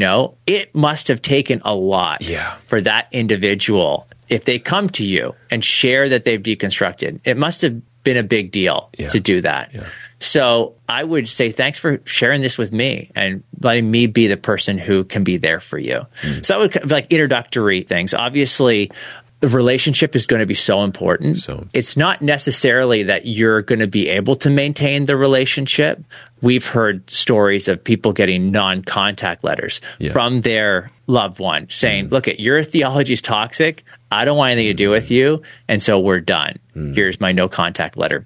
[SPEAKER 1] It must have taken a lot for that individual. If they come to you and share that they've deconstructed, it must have been a big deal to do that. Yeah. So I would say, thanks for sharing this with me and letting me be the person who can be there for you. So that would be introductory things. Obviously, the relationship is going to be so important. So it's not necessarily that you're going to be able to maintain the relationship. We've heard stories of people getting non-contact letters from their loved one saying, look, your theology is toxic. I don't want anything to do with you. And so we're done. Here's my no contact letter.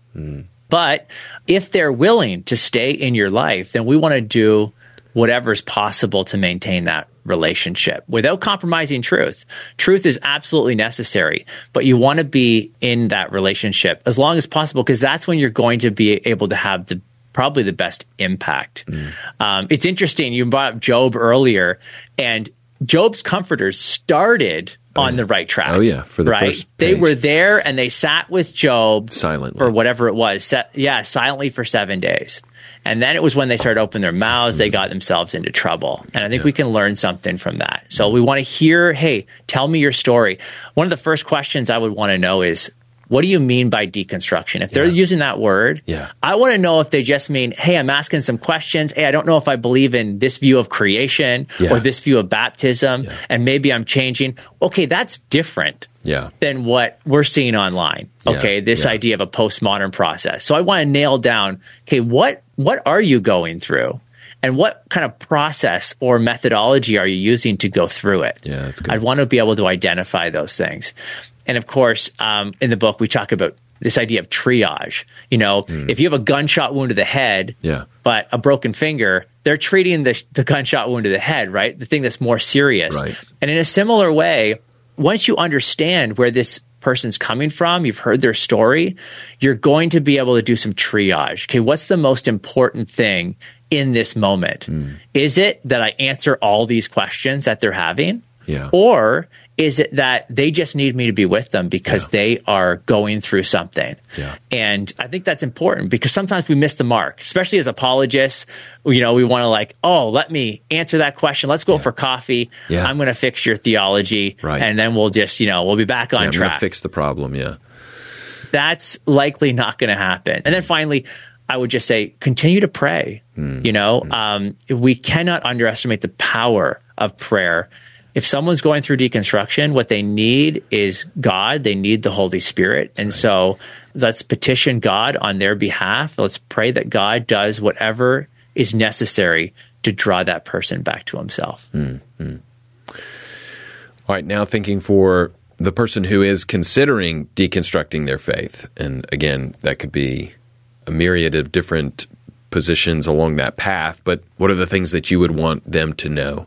[SPEAKER 1] But if they're willing to stay in your life, then we want to do whatever's possible to maintain that relationship without compromising truth. Truth is absolutely necessary, but you want to be in that relationship as long as possible, because that's when you're going to be able to have probably the best impact. It's interesting. You brought up Job earlier, and Job's comforters started on the right track.
[SPEAKER 3] Oh, yeah. For the first page.
[SPEAKER 1] They were there and they sat with Job
[SPEAKER 3] silently
[SPEAKER 1] for whatever it was. Silently for 7 days. And then it was when they started opening their mouths, they got themselves into trouble. And I think we can learn something from that. So we want to hear, hey, tell me your story. One of the first questions I would want to know is, what do you mean by deconstruction? If they're using that word, I want to know if they just mean, hey, I'm asking some questions. Hey, I don't know if I believe in this view of creation or this view of baptism, and maybe I'm changing. Okay, that's different than what we're seeing online. Okay, this idea of a postmodern process. So I want to nail down, okay, what are you going through? And what kind of process or methodology are you using to go through it?
[SPEAKER 3] Yeah, that's good.
[SPEAKER 1] I'd want to be able to identify those things. And of course, in the book, we talk about this idea of triage. If you have a gunshot wound to the head, but a broken finger, they're treating the gunshot wound to the head, right? The thing that's more serious.
[SPEAKER 3] Right.
[SPEAKER 1] And in a similar way, once you understand where this person's coming from, you've heard their story, you're going to be able to do some triage. Okay, what's the most important thing in this moment? Is it that I answer all these questions that they're having? Or is it that they just need me to be with them because they are going through something? And I think that's important because sometimes we miss the mark, especially as apologists. We want to let me answer that question. Let's go for coffee. I'm going to fix your theology. And then we'll just, we'll be back on track.
[SPEAKER 3] I'm going to fix the problem.
[SPEAKER 1] That's likely not going to happen. And then finally, I would just say, continue to pray. We cannot underestimate the power of prayer. If someone's going through deconstruction, what they need is God. They need the Holy Spirit. And so let's petition God on their behalf. Let's pray that God does whatever is necessary to draw that person back to himself.
[SPEAKER 3] All right, now thinking for the person who is considering deconstructing their faith. And again, that could be a myriad of different positions along that path. But what are the things that you would want them to know?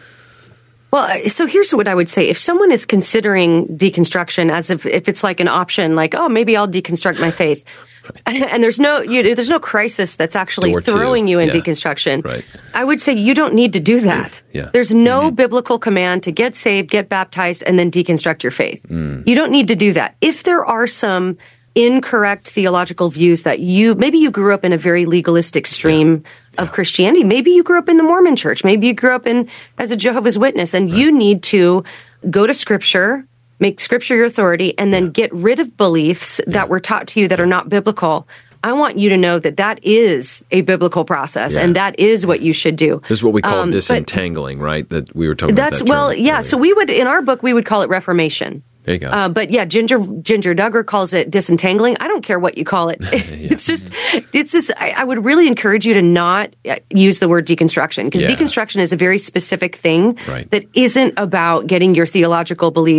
[SPEAKER 4] Well, so here's what I would say. If someone is considering deconstruction as if it's like an option, maybe I'll deconstruct my faith, and there's no crisis that's actually throwing you in deconstruction, I would say you don't need to do that. There's no biblical command to get saved, get baptized, and then deconstruct your faith. You don't need to do that. If there are some incorrect theological views that maybe you grew up in a very legalistic stream of Christianity. Maybe you grew up in the Mormon church. Maybe you grew up as a Jehovah's Witness, and you need to go to Scripture, make Scripture your authority, and then get rid of beliefs that were taught to you that are not biblical. I want you to know that is a biblical process, and that is what you should do.
[SPEAKER 3] This is what we call disentangling, right? That we were talking about that term earlier. So
[SPEAKER 4] in our book, we would call it Reformation.
[SPEAKER 3] There you go.
[SPEAKER 4] But Ginger Duggar calls it disentangling. I don't care what you call it. It's just, I would really encourage you to not use the word deconstruction, because deconstruction is a very specific thing that isn't about getting your theological beliefs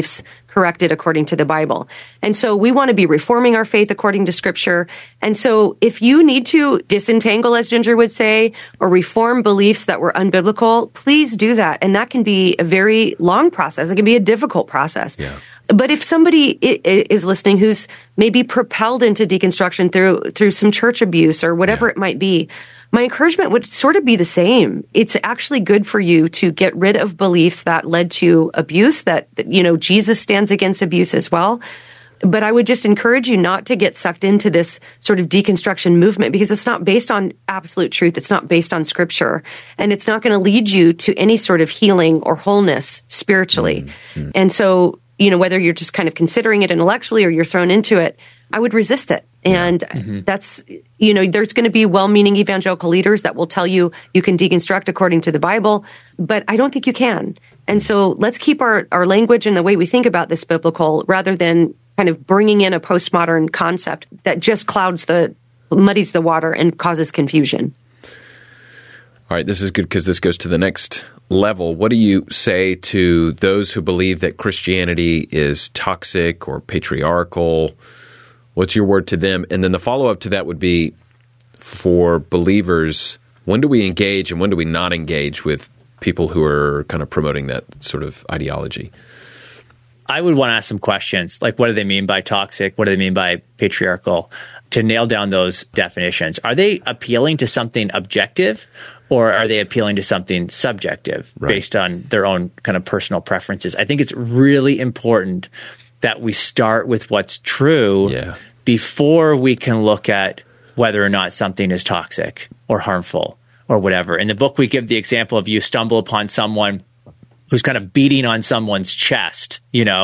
[SPEAKER 4] corrected according to the Bible. And so we want to be reforming our faith according to Scripture. And so if you need to disentangle, as Ginger would say, or reform beliefs that were unbiblical, please do that. And that can be a very long process. It can be a difficult process.
[SPEAKER 3] Yeah.
[SPEAKER 4] But if somebody is listening who's maybe propelled into deconstruction through some church abuse or whatever it might be, my encouragement would sort of be the same. It's actually good for you to get rid of beliefs that led to abuse, that, Jesus stands against abuse as well. But I would just encourage you not to get sucked into this sort of deconstruction movement, because it's not based on absolute truth. It's not based on Scripture, and it's not going to lead you to any sort of healing or wholeness spiritually. Mm-hmm. And so, whether you're just kind of considering it intellectually or you're thrown into it, I would resist it. And that's, there's going to be well-meaning evangelical leaders that will tell you you can deconstruct according to the Bible, but I don't think you can. And so let's keep our language and the way we think about this biblical, rather than kind of bringing in a postmodern concept that just muddies the water and causes confusion.
[SPEAKER 3] All right, this is good because this goes to the next level. What do you say to those who believe that Christianity is toxic or patriarchal? What's your word to them? And then the follow-up to that would be, for believers, when do we engage and when do we not engage with people who are kind of promoting that sort of ideology?
[SPEAKER 1] I would want to ask some questions, like what do they mean by toxic? What do they mean by patriarchal? To nail down those definitions. Are they appealing to something objective, or are they appealing to something subjective based on their own kind of personal preferences? I think it's really important that we start with what's true before we can look at whether or not something is toxic or harmful or whatever. In the book, we give the example of you stumble upon someone who's kind of beating on someone's chest,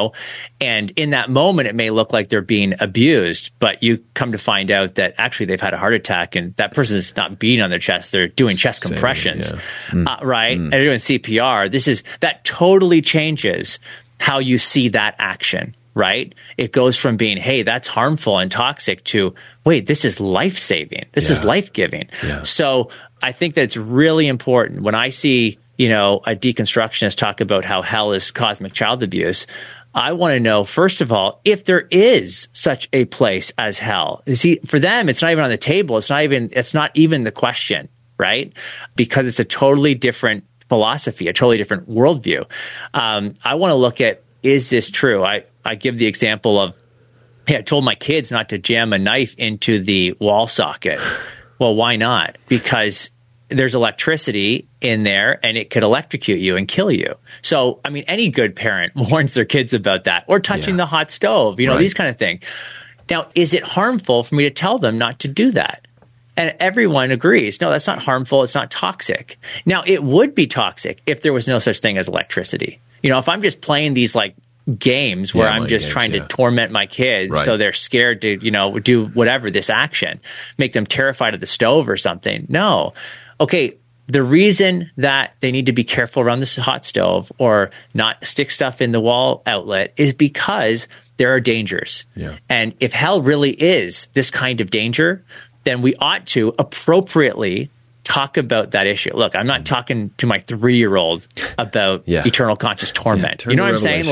[SPEAKER 1] and in that moment, it may look like they're being abused, but you come to find out that actually they've had a heart attack and that person is not beating on their chest. They're doing chest compressions, right? And they're doing CPR. That totally changes how you see that action, right? It goes from being, hey, that's harmful and toxic, to, wait, this is life-saving. This is life-giving. Yeah. So I think that it's really important when I see a deconstructionist talk about how hell is cosmic child abuse. I want to know, first of all, if there is such a place as hell. See, for them, it's not even on the table. It's not even the question, right? Because it's a totally different philosophy, a totally different worldview. I want to look at, is this true? I give the example of, hey, I told my kids not to jam a knife into the wall socket. Well, why not? Because there's electricity in there and it could electrocute you and kill you. So, I mean, any good parent warns their kids about that, or touching the hot stove, these kind of things. Now, is it harmful for me to tell them not to do that? And everyone agrees, no, that's not harmful. It's not toxic. Now, it would be toxic if there was no such thing as electricity. If I'm just playing these games where I'm just trying to torment my kids so they're scared to, do whatever, this action, make them terrified of the stove or something. No. Okay, the reason that they need to be careful around this hot stove or not stick stuff in the wall outlet is because there are dangers. Yeah. And if hell really is this kind of danger, then we ought to appropriately talk about that issue. Look, I'm not talking to my 3-year-old about eternal conscious torment. You know what I'm saying?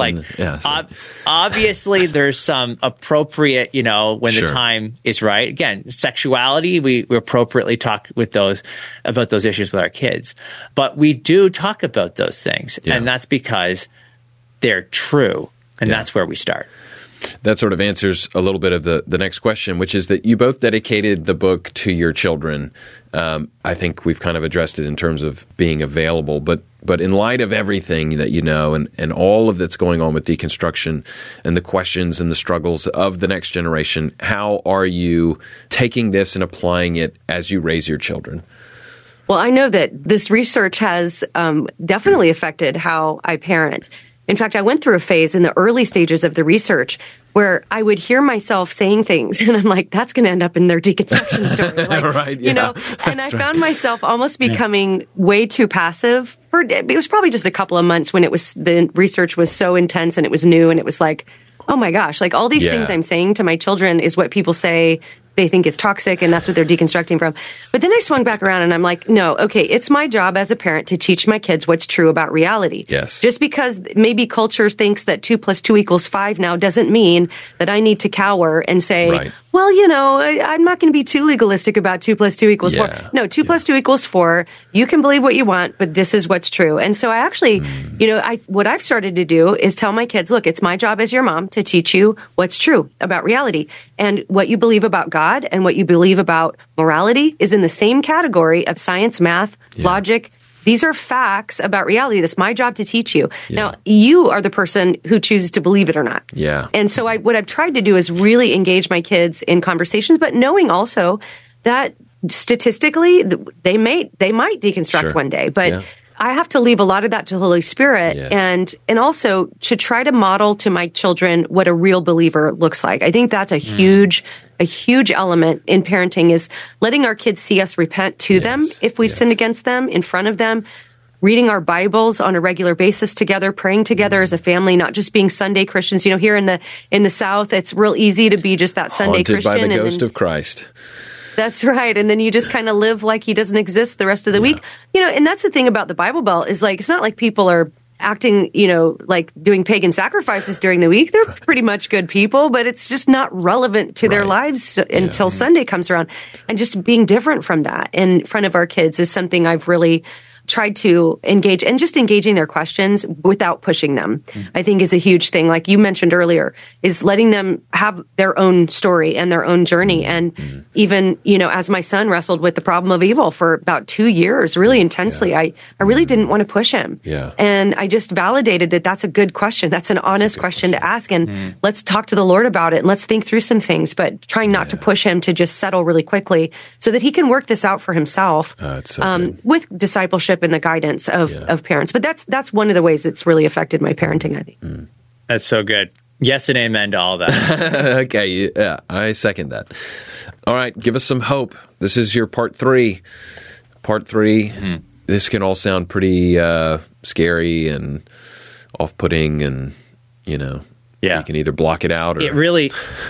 [SPEAKER 1] Obviously there's some appropriate, when the time is right. Again, sexuality, we appropriately talk about those issues with our kids. But we do talk about those things. Yeah. And that's because they're true. And that's where we start.
[SPEAKER 3] That sort of answers a little bit of the next question, which is that you both dedicated the book to your children. I think we've kind of addressed it in terms of being available, but in light of everything that and all of that's going on with deconstruction and the questions and the struggles of the next generation, how are you taking this and applying it as you raise your children?
[SPEAKER 4] Well, I know that this research has definitely affected how I parent. In fact, I went through a phase in the early stages of the research where I would hear myself saying things, and I'm like, that's going to end up in their deconstruction story. And I found myself almost becoming way too passive. It was probably just a couple of months when the research was so intense and it was new, and it was like, oh my gosh, all these things I'm saying to my children is what people say they think is toxic, and that's what they're deconstructing from. But then I swung back around and I'm like, no, okay, it's my job as a parent to teach my kids what's true about reality.
[SPEAKER 3] Yes.
[SPEAKER 4] Just because maybe culture thinks that 2 + 2 = 5 now doesn't mean that I need to cower and say,
[SPEAKER 3] Right.
[SPEAKER 4] well, I'm not going to be too legalistic about 2 + 2 = 4. No, 2 + 2 = 4. You can believe what you want, but this is what's true. And so I actually, what I've started to do is tell my kids, look, it's my job as your mom to teach you what's true about reality. And what you believe about God and what you believe about morality is in the same category of science, math, logic. These are facts about reality. That's my job to teach you.
[SPEAKER 3] Yeah.
[SPEAKER 4] Now, you are the person who chooses to believe it or not.
[SPEAKER 3] Yeah.
[SPEAKER 4] And so what I've tried to do is really engage my kids in conversations, but knowing also that statistically they might deconstruct one day. But I have to leave a lot of that to the Holy Spirit and also to try to model to my children what a real believer looks like. I think that's a huge element in parenting is letting our kids see us repent to them if we've sinned against them, in front of them, reading our Bibles on a regular basis together, praying together as a family, not just being Sunday Christians. Here in the South, it's real easy to be just that Sunday
[SPEAKER 3] Haunted
[SPEAKER 4] Christian.
[SPEAKER 3] by the ghost of Christ.
[SPEAKER 4] That's right. And then you just kind of live like he doesn't exist the rest of the week. And that's the thing about the Bible Belt is like, it's not like people are acting, like doing pagan sacrifices during the week. They're pretty much good people, but it's just not relevant to their lives until Sunday comes around. And just being different from that in front of our kids is something I've really tried to engage, and just engaging their questions without pushing them, I think is a huge thing. Like you mentioned earlier, is letting them have their own story and their own journey. And even, as my son wrestled with the problem of evil for about 2 years, really intensely, I really didn't want to push him.
[SPEAKER 3] Yeah.
[SPEAKER 4] And I just validated that that's a good question. That's an honest question to ask. And let's talk to the Lord about it and let's think through some things, but trying not to push him to just settle really quickly so that he can work this out for himself with discipleship and the guidance of parents. But that's one of the ways it's really affected my parenting, I think.
[SPEAKER 1] That's so good. Yes and amen to all that.
[SPEAKER 3] Okay, yeah, I second that. All right, give us some hope. This is your part 3. Part 3, this can all sound pretty scary and off-putting and, you can either block it out or...
[SPEAKER 1] It really...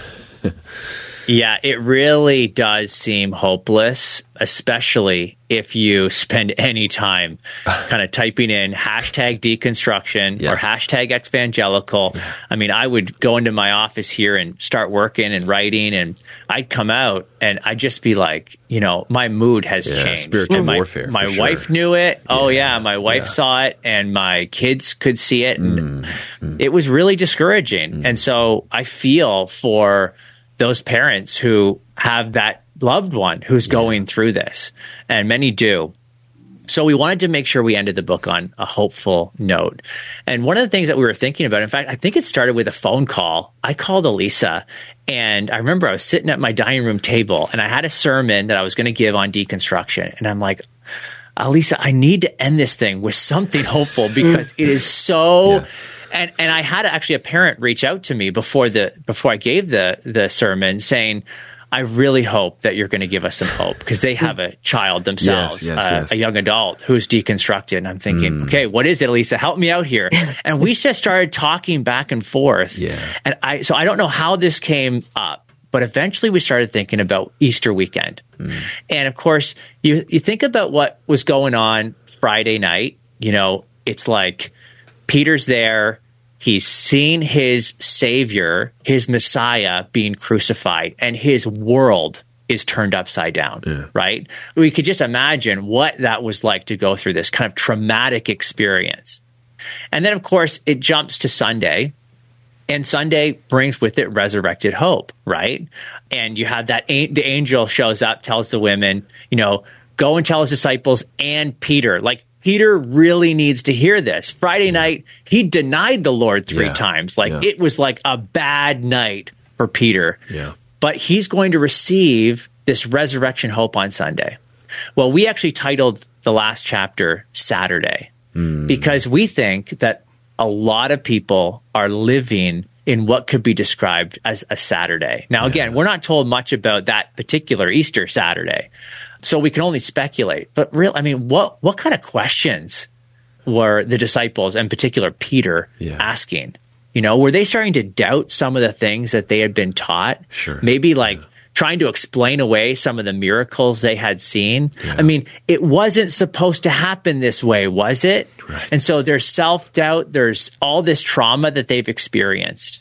[SPEAKER 1] Yeah, it really does seem hopeless, especially if you spend any time kind of typing in #deconstruction or #exvangelical. I mean, I would go into my office here and start working and writing, and I'd come out and I'd just be like, my mood has changed.
[SPEAKER 3] Spiritual warfare.
[SPEAKER 1] My wife knew it. Oh, yeah, my wife saw it, and my kids could see it. And it was really discouraging. And so I feel for those parents who have that loved one who's going through this, and many do. So we wanted to make sure we ended the book on a hopeful note. And one of the things that we were thinking about, in fact, I think it started with a phone call. I called Elisa, and I remember I was sitting at my dining room table, and I had a sermon that I was going to give on deconstruction. And I'm like, Elisa, I need to end this thing with something hopeful because it is so... And I had actually a parent reach out to me before I gave the sermon saying, I really hope that you're going to give us some hope because they have a child themselves, a young adult who's deconstructed. And I'm thinking, okay, what is it, Elisa? Help me out here. And we just started talking back and forth. And I don't know how this came up, but eventually we started thinking about Easter weekend. And of course, you think about what was going on Friday night. It's like Peter's there. He's seen his Savior, his Messiah, being crucified, and his world is turned upside down, right? We could just imagine what that was like to go through this kind of traumatic experience. And then, of course, it jumps to Sunday, and Sunday brings with it resurrected hope, right? And you have that the angel shows up, tells the women, go and tell his disciples and Peter, Peter really needs to hear this. Friday night, he denied the Lord 3 times. It was like a bad night for Peter. But he's going to receive this resurrection hope on Sunday. Well, we actually titled the last chapter Saturday because we think that a lot of people are living in what could be described as a Saturday. Now, again, we're not told much about that particular Easter Saturday. So we can only speculate. But what kind of questions were the disciples, in particular Peter, asking? Were they starting to doubt some of the things that they had been taught?
[SPEAKER 3] Sure.
[SPEAKER 1] Maybe trying to explain away some of the miracles they had seen. Yeah. I mean, it wasn't supposed to happen this way, was it?
[SPEAKER 3] Right.
[SPEAKER 1] And so there's self-doubt. There's all this trauma that they've experienced.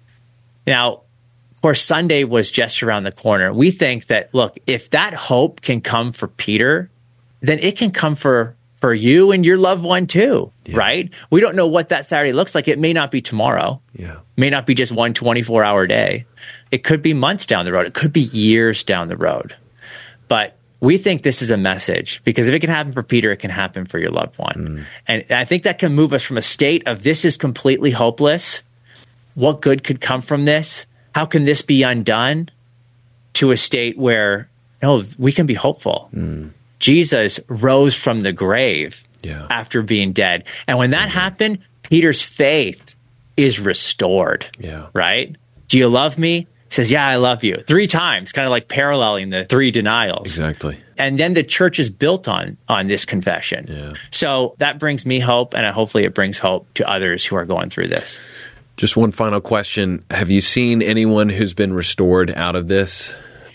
[SPEAKER 1] Now, of course, Sunday was just around the corner. We think that, look, if that hope can come for Peter, then it can come for you and your loved one too, right? We don't know what that Saturday looks like. It may not be tomorrow. Yeah. It may not be just one 24-hour day. It could be months down the road. It could be years down the road. But we think this is a message, because if it can happen for Peter, it can happen for your loved one. And I think that can move us from a state of this is completely hopeless. What good could come from this? How can this be undone? To a state where, no, we can be hopeful. Jesus rose from the grave after being dead. And when that happened, Peter's faith is restored, right? Do you love me? He says, yeah, I love you. 3 times, kind of like paralleling the 3 denials.
[SPEAKER 3] Exactly.
[SPEAKER 1] And then the church is built on this confession. Yeah. So that brings me hope, and hopefully it brings hope to others who are going through this.
[SPEAKER 3] Just one final question. Have you seen anyone who's been restored out of this?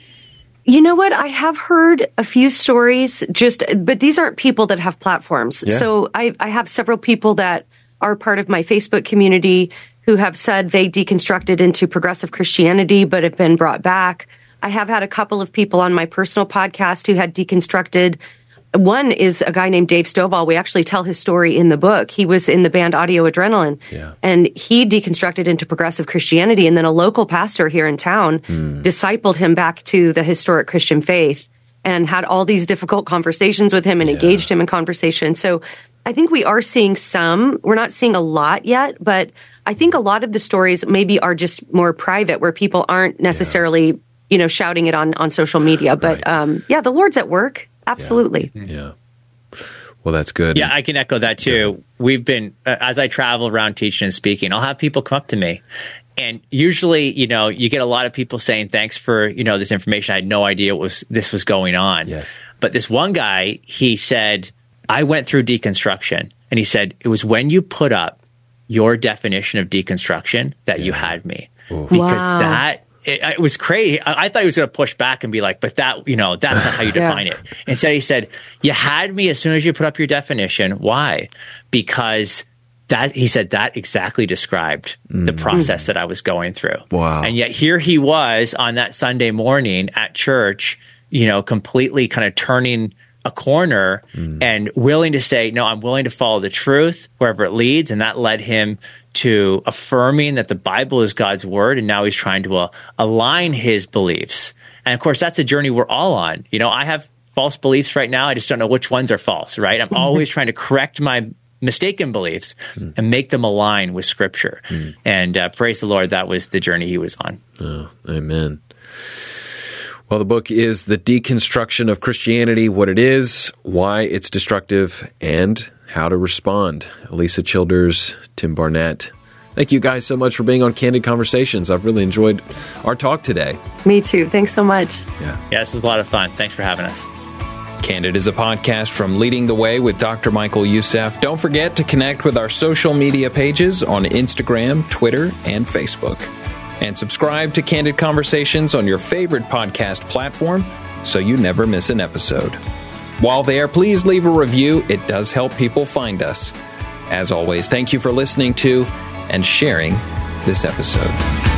[SPEAKER 4] You know what? I have heard a few stories, but these aren't people that have platforms. Yeah. So I have several people that are part of my Facebook community who have said they deconstructed into progressive Christianity, but have been brought back. I have had a couple of people on my personal podcast who had deconstructed. One is a guy named Dave Stovall. We actually tell his story in the book. He was in the band Audio Adrenaline, and he deconstructed into progressive Christianity. And then a local pastor here in town discipled him back to the historic Christian faith and had all these difficult conversations with him and engaged him in conversation. So I think we are seeing some. We're not seeing a lot yet, but I think a lot of the stories maybe are just more private, where people aren't necessarily, shouting it on social media. But the Lord's at work. Absolutely.
[SPEAKER 3] Yeah. Well, that's good.
[SPEAKER 1] Yeah, I can echo that too. We've been, as I travel around teaching and speaking, I'll have people come up to me. And usually, you get a lot of people saying, thanks for, this information. I had no idea this was going on.
[SPEAKER 3] Yes.
[SPEAKER 1] But this one guy, he said, I went through deconstruction. And he said, it was when you put up your definition of deconstruction that you had me.
[SPEAKER 3] Ooh.
[SPEAKER 1] Because it was crazy. I thought he was going to push back and be like, but that, that's not how you define it. Instead, he said, you had me as soon as you put up your definition. Why? Because he said that exactly described the process that I was going through.
[SPEAKER 3] Wow.
[SPEAKER 1] And yet here he was on that Sunday morning at church, completely kind of turning a corner and willing to say, no, I'm willing to follow the truth wherever it leads. And that led him to affirming that the Bible is God's word. And now he's trying to align his beliefs. And of course, that's a journey we're all on. I have false beliefs right now. I just don't know which ones are false, right? I'm always trying to correct my mistaken beliefs and make them align with Scripture. And praise the Lord, that was the journey he was on.
[SPEAKER 3] Oh, amen. Well, the book is The Deconstruction of Christianity, What It Is, Why It's Destructive, and How to Respond. Elisa Childers, Tim Barnett. Thank you guys so much for being on Candid Conversations. I've really enjoyed our talk today.
[SPEAKER 4] Me too. Thanks so much.
[SPEAKER 1] Yeah, this was a lot of fun. Thanks for having us.
[SPEAKER 2] Candid is a podcast from Leading the Way with Dr. Michael Youssef. Don't forget to connect with our social media pages on Instagram, Twitter, and Facebook. And subscribe to Candid Conversations on your favorite podcast platform so you never miss an episode. While there, please leave a review. It does help people find us. As always, thank you for listening to and sharing this episode.